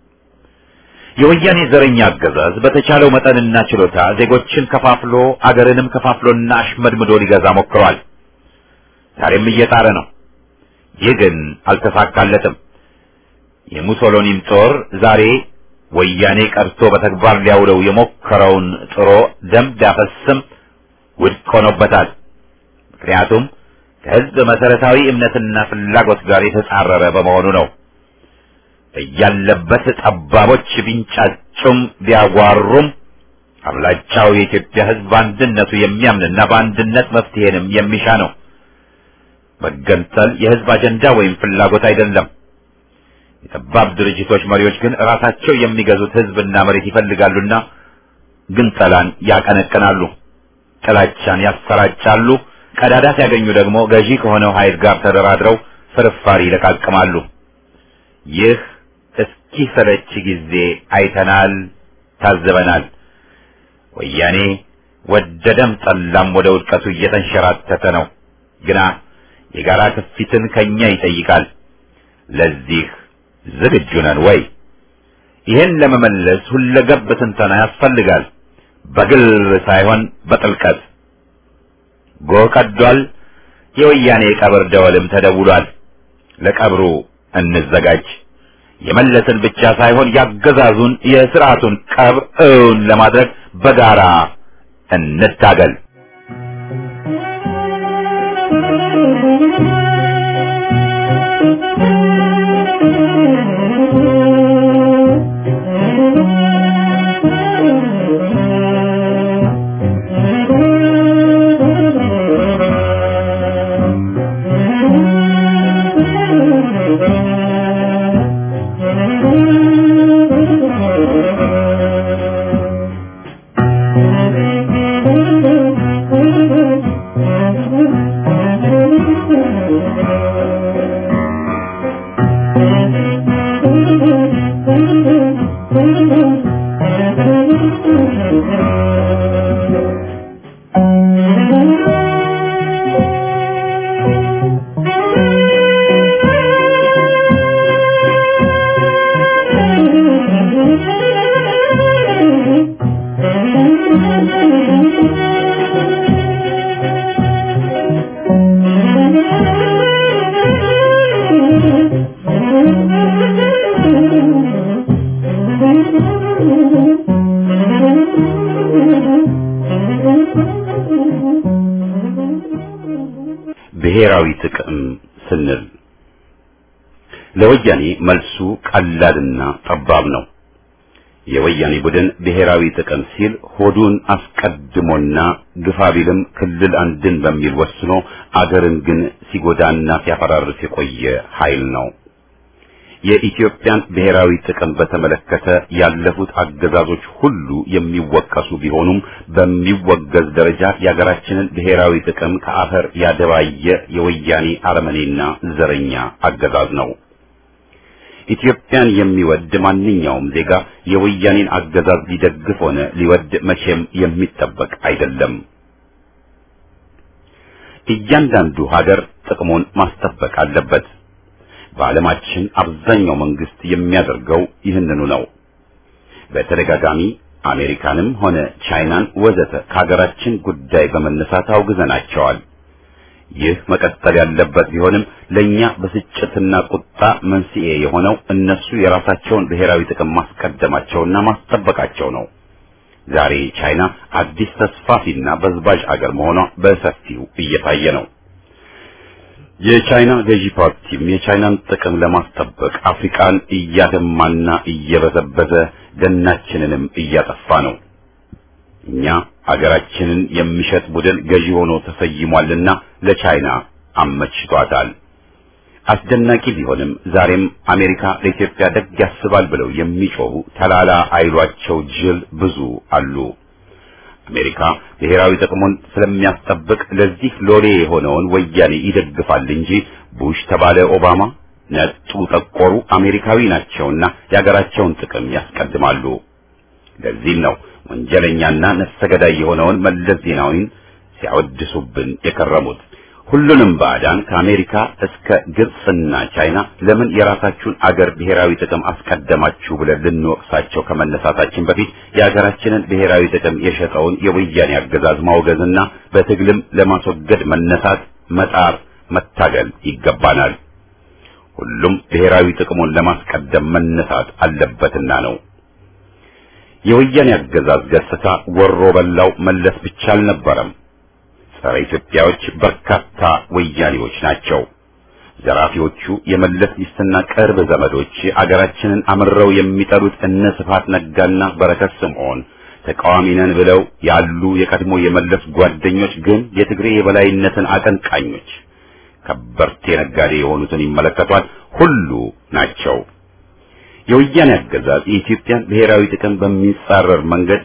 የወያኔ ዘረኛ አገዛዝ በተቻለው መጠንና ችሎታ ዜጎችን ከፋፍሎ አገርንም ከፋፍሎና አሽመድምዶ ሊገዛ ሞክሯል። ዛሬም እየጣረ ነው። ይህ ግን አልተሳካለትም። የሙሶሎኒም ጦር ዛሬ ወያኔ ቀርቶ በተግባር ሊያውለው የሞከረውን ጥሮ ደም ቢያፈስም ውድቅ ሆኖበታል። ምክንያቱም ከሕዝብ መሰረታዊ እምነትና ፍላጎት ጋር የተጻረረ በመሆኑ ነው። እያለበት ጠባቦች ቢንጫጩም ቢያጓሩም አብላጫው የኢትዮጵያ ሕዝብ አንድነቱ የሚያምንና በአንድነት መፍትሄንም የሚሻ ነው። መገንጠል የሕዝብ አጀንዳ ወይም ፍላጎት አይደለም። የጠባብ ድርጅቶች መሪዎች ግን ራሳቸው የሚገዙት ሕዝብና መሬት ይፈልጋሉና ግንጠላን ያቀነቅናሉ፣ ጥላቻን ያሰራጫሉ። ቀዳዳ ሲያገኙ ደግሞ ገዢ ከሆነው ኃይል ጋር ተደራድረው ፍርፋሪ ይለቃቅማሉ። ይህ እስኪሰለች ጊዜ አይተናል፣ ታዘበናል። ወያኔ ወደደም ጠላም ወደ ውድቀቱ እየተንሸራተተ ነው። ግና የጋራ ክፊትን ከኛ ይጠይቃል። ለዚህ ዝግጁ ነን ወይ? ይህን ለመመለስ ሁለገብ ትንተና ያስፈልጋል። በግል ሳይሆን በጥልቀት። ጎህ ቀዷል። የወያኔ ቀብር ደወልም ተደውሏል። ለቀብሩ እንዘጋጅ። የመለስን ብቻ ሳይሆን ያገዛዙን የሥርዓቱን ቀብር እውን ለማድረግ በጋራ እንታገል። ብሔራዊ ጥቅም ስንል ለወያኔ መልሱ ቀላልና ጠባብ ነው። የወያኔ ቡድን ብሔራዊ ጥቅም ሲል ሆዱን አስቀድሞና ግፋቢልም ክልል አንድን በሚል ወስኖ አገርን ግን ሲጎዳና ሲያፈራርስ የቆየ ኃይል ነው። የኢትዮጵያን ብሔራዊ ጥቅም በተመለከተ ያለፉት አገዛዞች ሁሉ የሚወቀሱ ቢሆኑም በሚወገዝ ደረጃ የሀገራችንን ብሔራዊ ጥቅም ከአፈር ያደባየ የወያኔ አረመኔና ዘረኛ አገዛዝ ነው። ኢትዮጵያን የሚወድ ማንኛውም ዜጋ የወያኔን አገዛዝ ሊደግፍ ሆነ ሊወድ መቼም የሚጠበቅ አይደለም። እያንዳንዱ ሀገር ጥቅሙን ማስጠበቅ አለበት። በዓለማችን አብዛኛው መንግስት የሚያደርገው ይህንኑ ነው። በተደጋጋሚ አሜሪካንም ሆነ ቻይናን ወዘተ ከሀገራችን ጉዳይ በመነሳት አውግዘናቸዋል። ይህ መቀጠል ያለበት ቢሆንም ለኛ ብስጭትና ቁጣ መንስኤ የሆነው እነሱ የራሳቸውን ብሔራዊ ጥቅም ማስቀደማቸውና ማስጠበቃቸው ነው። ዛሬ ቻይና አዲስ ተስፋፊና በዝባዥ አገር መሆኗ በሰፊው እየታየ ነው። የቻይና ገዢ ፓርቲም የቻይናን ጥቅም ለማስጠበቅ አፍሪካን እያደማና እየበዘበዘ ገናችንንም እያጠፋ ነው። እኛ አገራችንን የሚሸጥ ቡድን ገዢ ሆኖ ተሰይሟልና ለቻይና አመችቷታል። አስደናቂ ቢሆንም ዛሬም አሜሪካ ለኢትዮጵያ ደግ ያስባል ብለው የሚጮሁ ተላላ አይሏቸው ጅል ብዙ አሉ። አሜሪካ ብሔራዊ ጥቅሙን ስለሚያስጠብቅ ለዚህ ሎሌ የሆነውን ወያኔ ይደግፋል እንጂ ቡሽ ተባለ ኦባማ ነጡ ጠቆሩ አሜሪካዊ ናቸውና የሀገራቸውን ጥቅም ያስቀድማሉ። ለዚህም ነው ወንጀለኛና ነፍሰ ገዳይ የሆነውን መለስ ዜናዊን ሲያወድሱብን የከረሙት። ሁሉንም ባዕዳን ከአሜሪካ እስከ ግብጽና ቻይና ለምን የራሳችሁን አገር ብሔራዊ ጥቅም አስቀደማችሁ ብለን ልንወቅሳቸው ከመነሳታችን በፊት የሀገራችንን ብሔራዊ ጥቅም የሸጠውን የወያኔ አገዛዝ ማውገዝና በትግልም ለማስወገድ መነሳት፣ መጣር፣ መታገል ይገባናል። ሁሉም ብሔራዊ ጥቅሙን ለማስቀደም መነሳት አለበትና ነው። የወያኔ አገዛዝ ገጽታ ወሮ በላው መለስ ብቻ አልነበረም። ጸረ ኢትዮጵያዎች በርካታ ወያኔዎች ናቸው። ዘራፊዎቹ የመለስ ሚስትና ቅርብ ዘመዶች አገራችንን አምረው የሚጠሉት እነ ስብሐት ነጋና በረከት ስምዖን ተቃዋሚ ነን ብለው ያሉ የቀድሞ የመለስ ጓደኞች ግን የትግሬ የበላይነትን አቀንቃኞች ከበርቴ ነጋዴ የሆኑትን ይመለከቷል ሁሉ ናቸው። የወያኔ አገዛዝ የኢትዮጵያን ብሔራዊ ጥቅም በሚጻረር መንገድ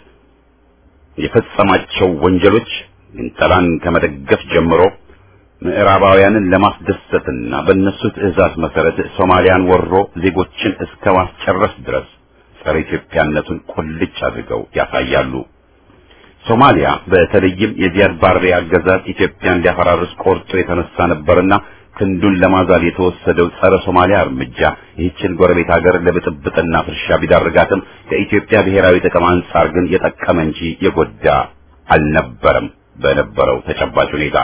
የፈጸማቸው ወንጀሎች ግንጠላን ከመደገፍ ጀምሮ ምዕራባውያንን ለማስደሰትና በእነሱ ትዕዛዝ መሰረት ሶማሊያን ወሮ ዜጎችን እስከ ማስጨረስ ድረስ ጸረ ኢትዮጵያነቱን ቁልጭ አድርገው ያሳያሉ። ሶማሊያ በተለይም የዚያድ ባሬ አገዛዝ ኢትዮጵያን ሊያፈራርስ ቆርጦ የተነሳ ነበርና ክንዱን ለማዛል የተወሰደው ጸረ ሶማሊያ እርምጃ ይህችን ጎረቤት ሀገር ለብጥብጥና ፍርሻ ቢዳርጋትም ከኢትዮጵያ ብሔራዊ ጥቅም አንጻር ግን የጠቀመ እንጂ የጎዳ አልነበረም። በነበረው ተጨባጭ ሁኔታ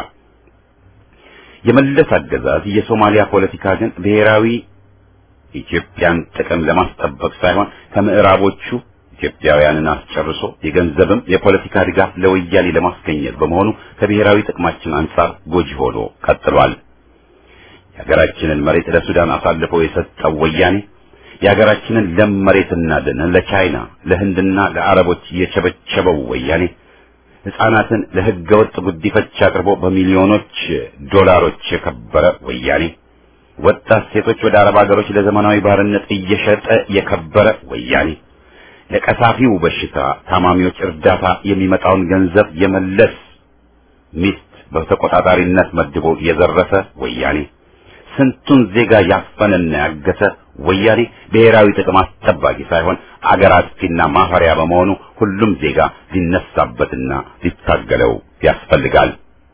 የመለስ አገዛዝ የሶማሊያ ፖለቲካ ግን ብሔራዊ ኢትዮጵያን ጥቅም ለማስጠበቅ ሳይሆን ከምዕራቦቹ ኢትዮጵያውያንን አስጨርሶ የገንዘብም የፖለቲካ ድጋፍ ለወያኔ ለማስገኘት በመሆኑ ከብሔራዊ ጥቅማችን አንጻር ጎጂ ሆኖ ቀጥሏል። የሀገራችንን መሬት ለሱዳን አሳልፎ የሰጠው ወያኔ የሀገራችንን ለም መሬትና ደን ለቻይና ለህንድና ለአረቦች የቸበቸበው ወያኔ ሕፃናትን ለህገወጥ ጉዲፈቻ አቅርቦ በሚሊዮኖች ዶላሮች የከበረ ወያኔ ወጣት ሴቶች ወደ አረብ ሀገሮች ለዘመናዊ ባርነት እየሸጠ የከበረ ወያኔ ለቀሳፊው በሽታ ታማሚዎች እርዳታ የሚመጣውን ገንዘብ የመለስ ሚስት በተቆጣጣሪነት መድቦ የዘረፈ ወያኔ ስንቱን ዜጋ ያፈነና ያገተ ወያኔ ብሔራዊ ጥቅም አስጠባቂ ሳይሆን አገር አጥፊና ማፈሪያ በመሆኑ ሁሉም ዜጋ ሊነሳበትና ሊታገለው ያስፈልጋል።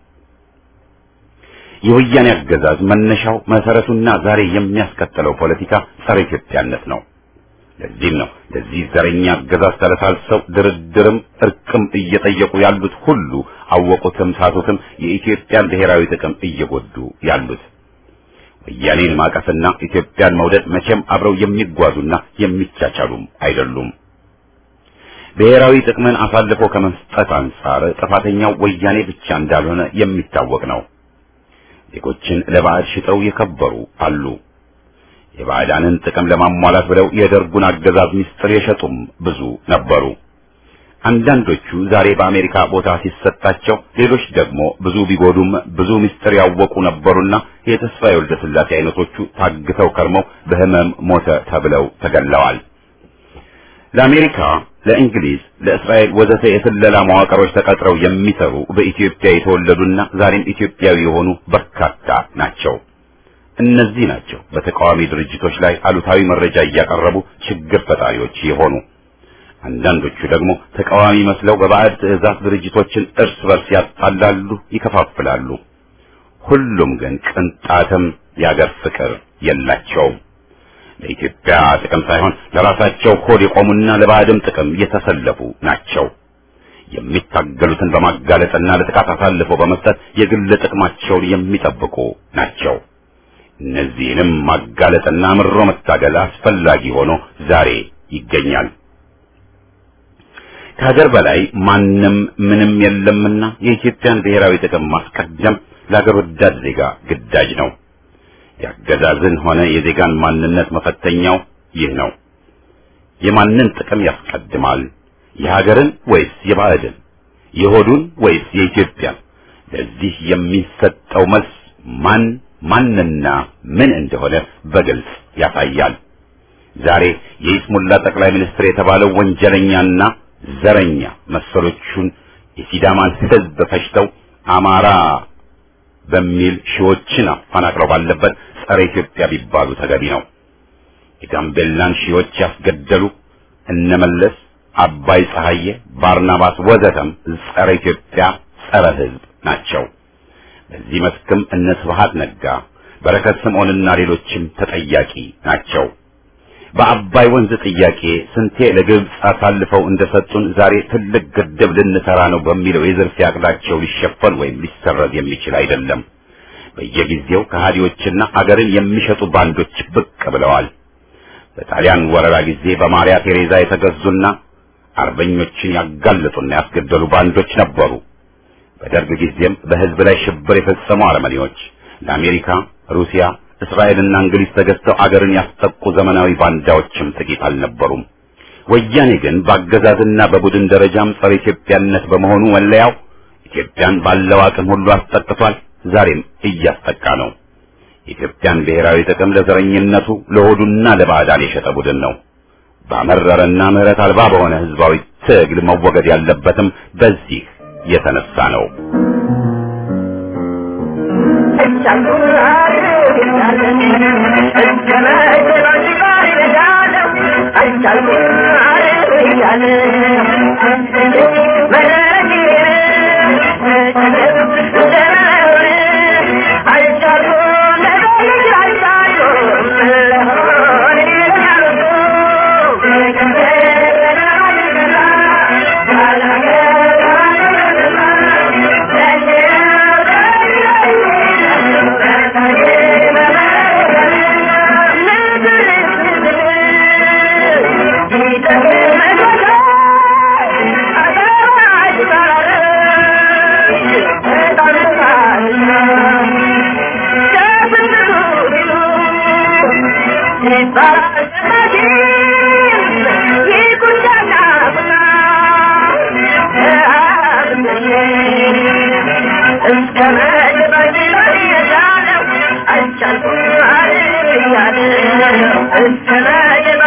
የወያኔ አገዛዝ መነሻው መሰረቱና ዛሬ የሚያስከተለው ፖለቲካ ጸረ ኢትዮጵያነት ነው። ለዚህም ነው ለዚህ ዘረኛ አገዛዝ ተለሳልሰው ድርድርም እርቅም እየጠየቁ ያሉት ሁሉ አወቁትም ሳቱትም የኢትዮጵያን ብሔራዊ ጥቅም እየጎዱ ያሉት። ወያኔን ማቀፍና ኢትዮጵያን መውደድ መቼም አብረው የሚጓዙና የሚቻቻሉም አይደሉም። ብሔራዊ ጥቅምን አሳልፎ ከመስጠት አንጻር ጥፋተኛው ወያኔ ብቻ እንዳልሆነ የሚታወቅ ነው። ዜጎችን ለባዕድ ሽጠው የከበሩ አሉ። የባዕዳንን ጥቅም ለማሟላት ብለው የደርጉን አገዛዝ ምስጢር የሸጡም ብዙ ነበሩ። አንዳንዶቹ ዛሬ በአሜሪካ ቦታ ሲሰጣቸው፣ ሌሎች ደግሞ ብዙ ቢጎዱም ብዙ ምስጢር ያወቁ ነበሩና የተስፋዬ ወልደ ስላሴ አይነቶቹ ታግተው ከርመው በህመም ሞተ ተብለው ተገለዋል። ለአሜሪካ፣ ለእንግሊዝ፣ ለእስራኤል ወዘተ የስለላ መዋቅሮች ተቀጥረው የሚሰሩ በኢትዮጵያ የተወለዱና ዛሬም ኢትዮጵያዊ የሆኑ በርካታ ናቸው። እነዚህ ናቸው በተቃዋሚ ድርጅቶች ላይ አሉታዊ መረጃ እያቀረቡ ችግር ፈጣሪዎች የሆኑ። አንዳንዶቹ ደግሞ ተቃዋሚ መስለው በባዕድ ትዕዛዝ ድርጅቶችን እርስ በርስ ያጣላሉ፣ ይከፋፍላሉ። ሁሉም ግን ቅንጣትም ያገር ፍቅር የላቸውም። ለኢትዮጵያ ጥቅም ሳይሆን ለራሳቸው ሆድ የቆሙና ለባዕድም ጥቅም የተሰለፉ ናቸው። የሚታገሉትን በማጋለጥና ለጥቃት አሳልፈው በመስጠት የግል ጥቅማቸውን የሚጠብቁ ናቸው። እነዚህንም ማጋለጥና ምሮ መታገል አስፈላጊ ሆኖ ዛሬ ይገኛል። ከሀገር በላይ ማንም ምንም የለምና የኢትዮጵያን ብሔራዊ ጥቅም ማስቀደም ለሀገር ወዳድ ዜጋ ግዳጅ ነው። የአገዛዝን ሆነ የዜጋን ማንነት መፈተኛው ይህ ነው። የማንን ጥቅም ያስቀድማል? የሀገርን ወይስ የባዕድን? የሆዱን ወይስ የኢትዮጵያን? ለዚህ የሚሰጠው መልስ ማን ማንና ምን እንደሆነ በግልጽ ያሳያል። ዛሬ የኢስሙላ ጠቅላይ ሚኒስትር የተባለው ወንጀለኛና ዘረኛ መሰሎቹን የሲዳማን ሕዝብ ፈጅተው አማራ በሚል ሺዎችን አፈናቅለው ባለበት ጸረ ኢትዮጵያ ቢባሉ ተገቢ ነው። የጋምቤላን ሺዎች ያስገደሉ እነመለስ፣ አባይ ፀሐዬ፣ ባርናባስ ወዘተም ጸረ ኢትዮጵያ ጸረ ሕዝብ ናቸው። በዚህ መስክም እነ ስብሐት ነጋ፣ በረከት ስምዖንና ሌሎችም ተጠያቂ ናቸው። በአባይ ወንዝ ጥያቄ ስንቴ ለግብጽ አሳልፈው እንደሰጡን ዛሬ ትልቅ ግድብ ልንሰራ ነው በሚለው የዝርፊያ ዕቅዳቸው ሊሸፈን ወይም ሊሰረዝ የሚችል አይደለም። በየጊዜው ከሃዲዎችና አገርን የሚሸጡ ባንዶች ብቅ ብለዋል። በጣሊያን ወረራ ጊዜ በማሪያ ቴሬዛ የተገዙና አርበኞችን ያጋለጡና ያስገደሉ ባንዶች ነበሩ። በደርግ ጊዜም በህዝብ ላይ ሽብር የፈጸሙ አረመኔዎች ለአሜሪካ፣ ሩሲያ፣ እስራኤልና እንግሊዝ ተገዝተው አገርን ያስጠቁ ዘመናዊ ባንዳዎችም ጥቂት አልነበሩም። ወያኔ ግን በአገዛዝና በቡድን ደረጃም ጸረ ኢትዮጵያነት በመሆኑ መለያው ኢትዮጵያን ባለው አቅም ሁሉ አስጠቅቷል። ዛሬም እያስጠቃ ነው። የኢትዮጵያን ብሔራዊ ጥቅም ለዘረኝነቱ ለሆዱና ለባዕዳን የሸጠ ቡድን ነው። ባመረረና ምህረት አልባ በሆነ ህዝባዊ ትግል መወገድ ያለበትም በዚህ የተነሳ ነው።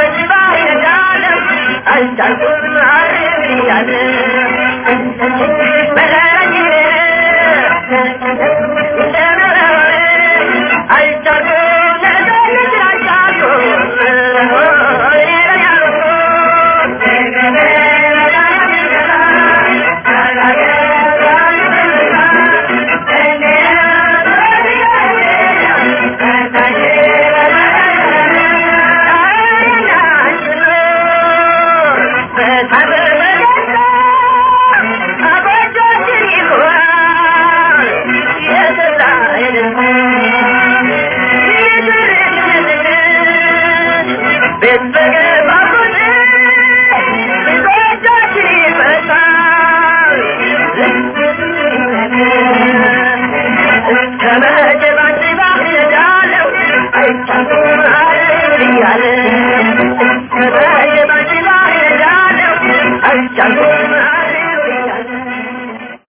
I'm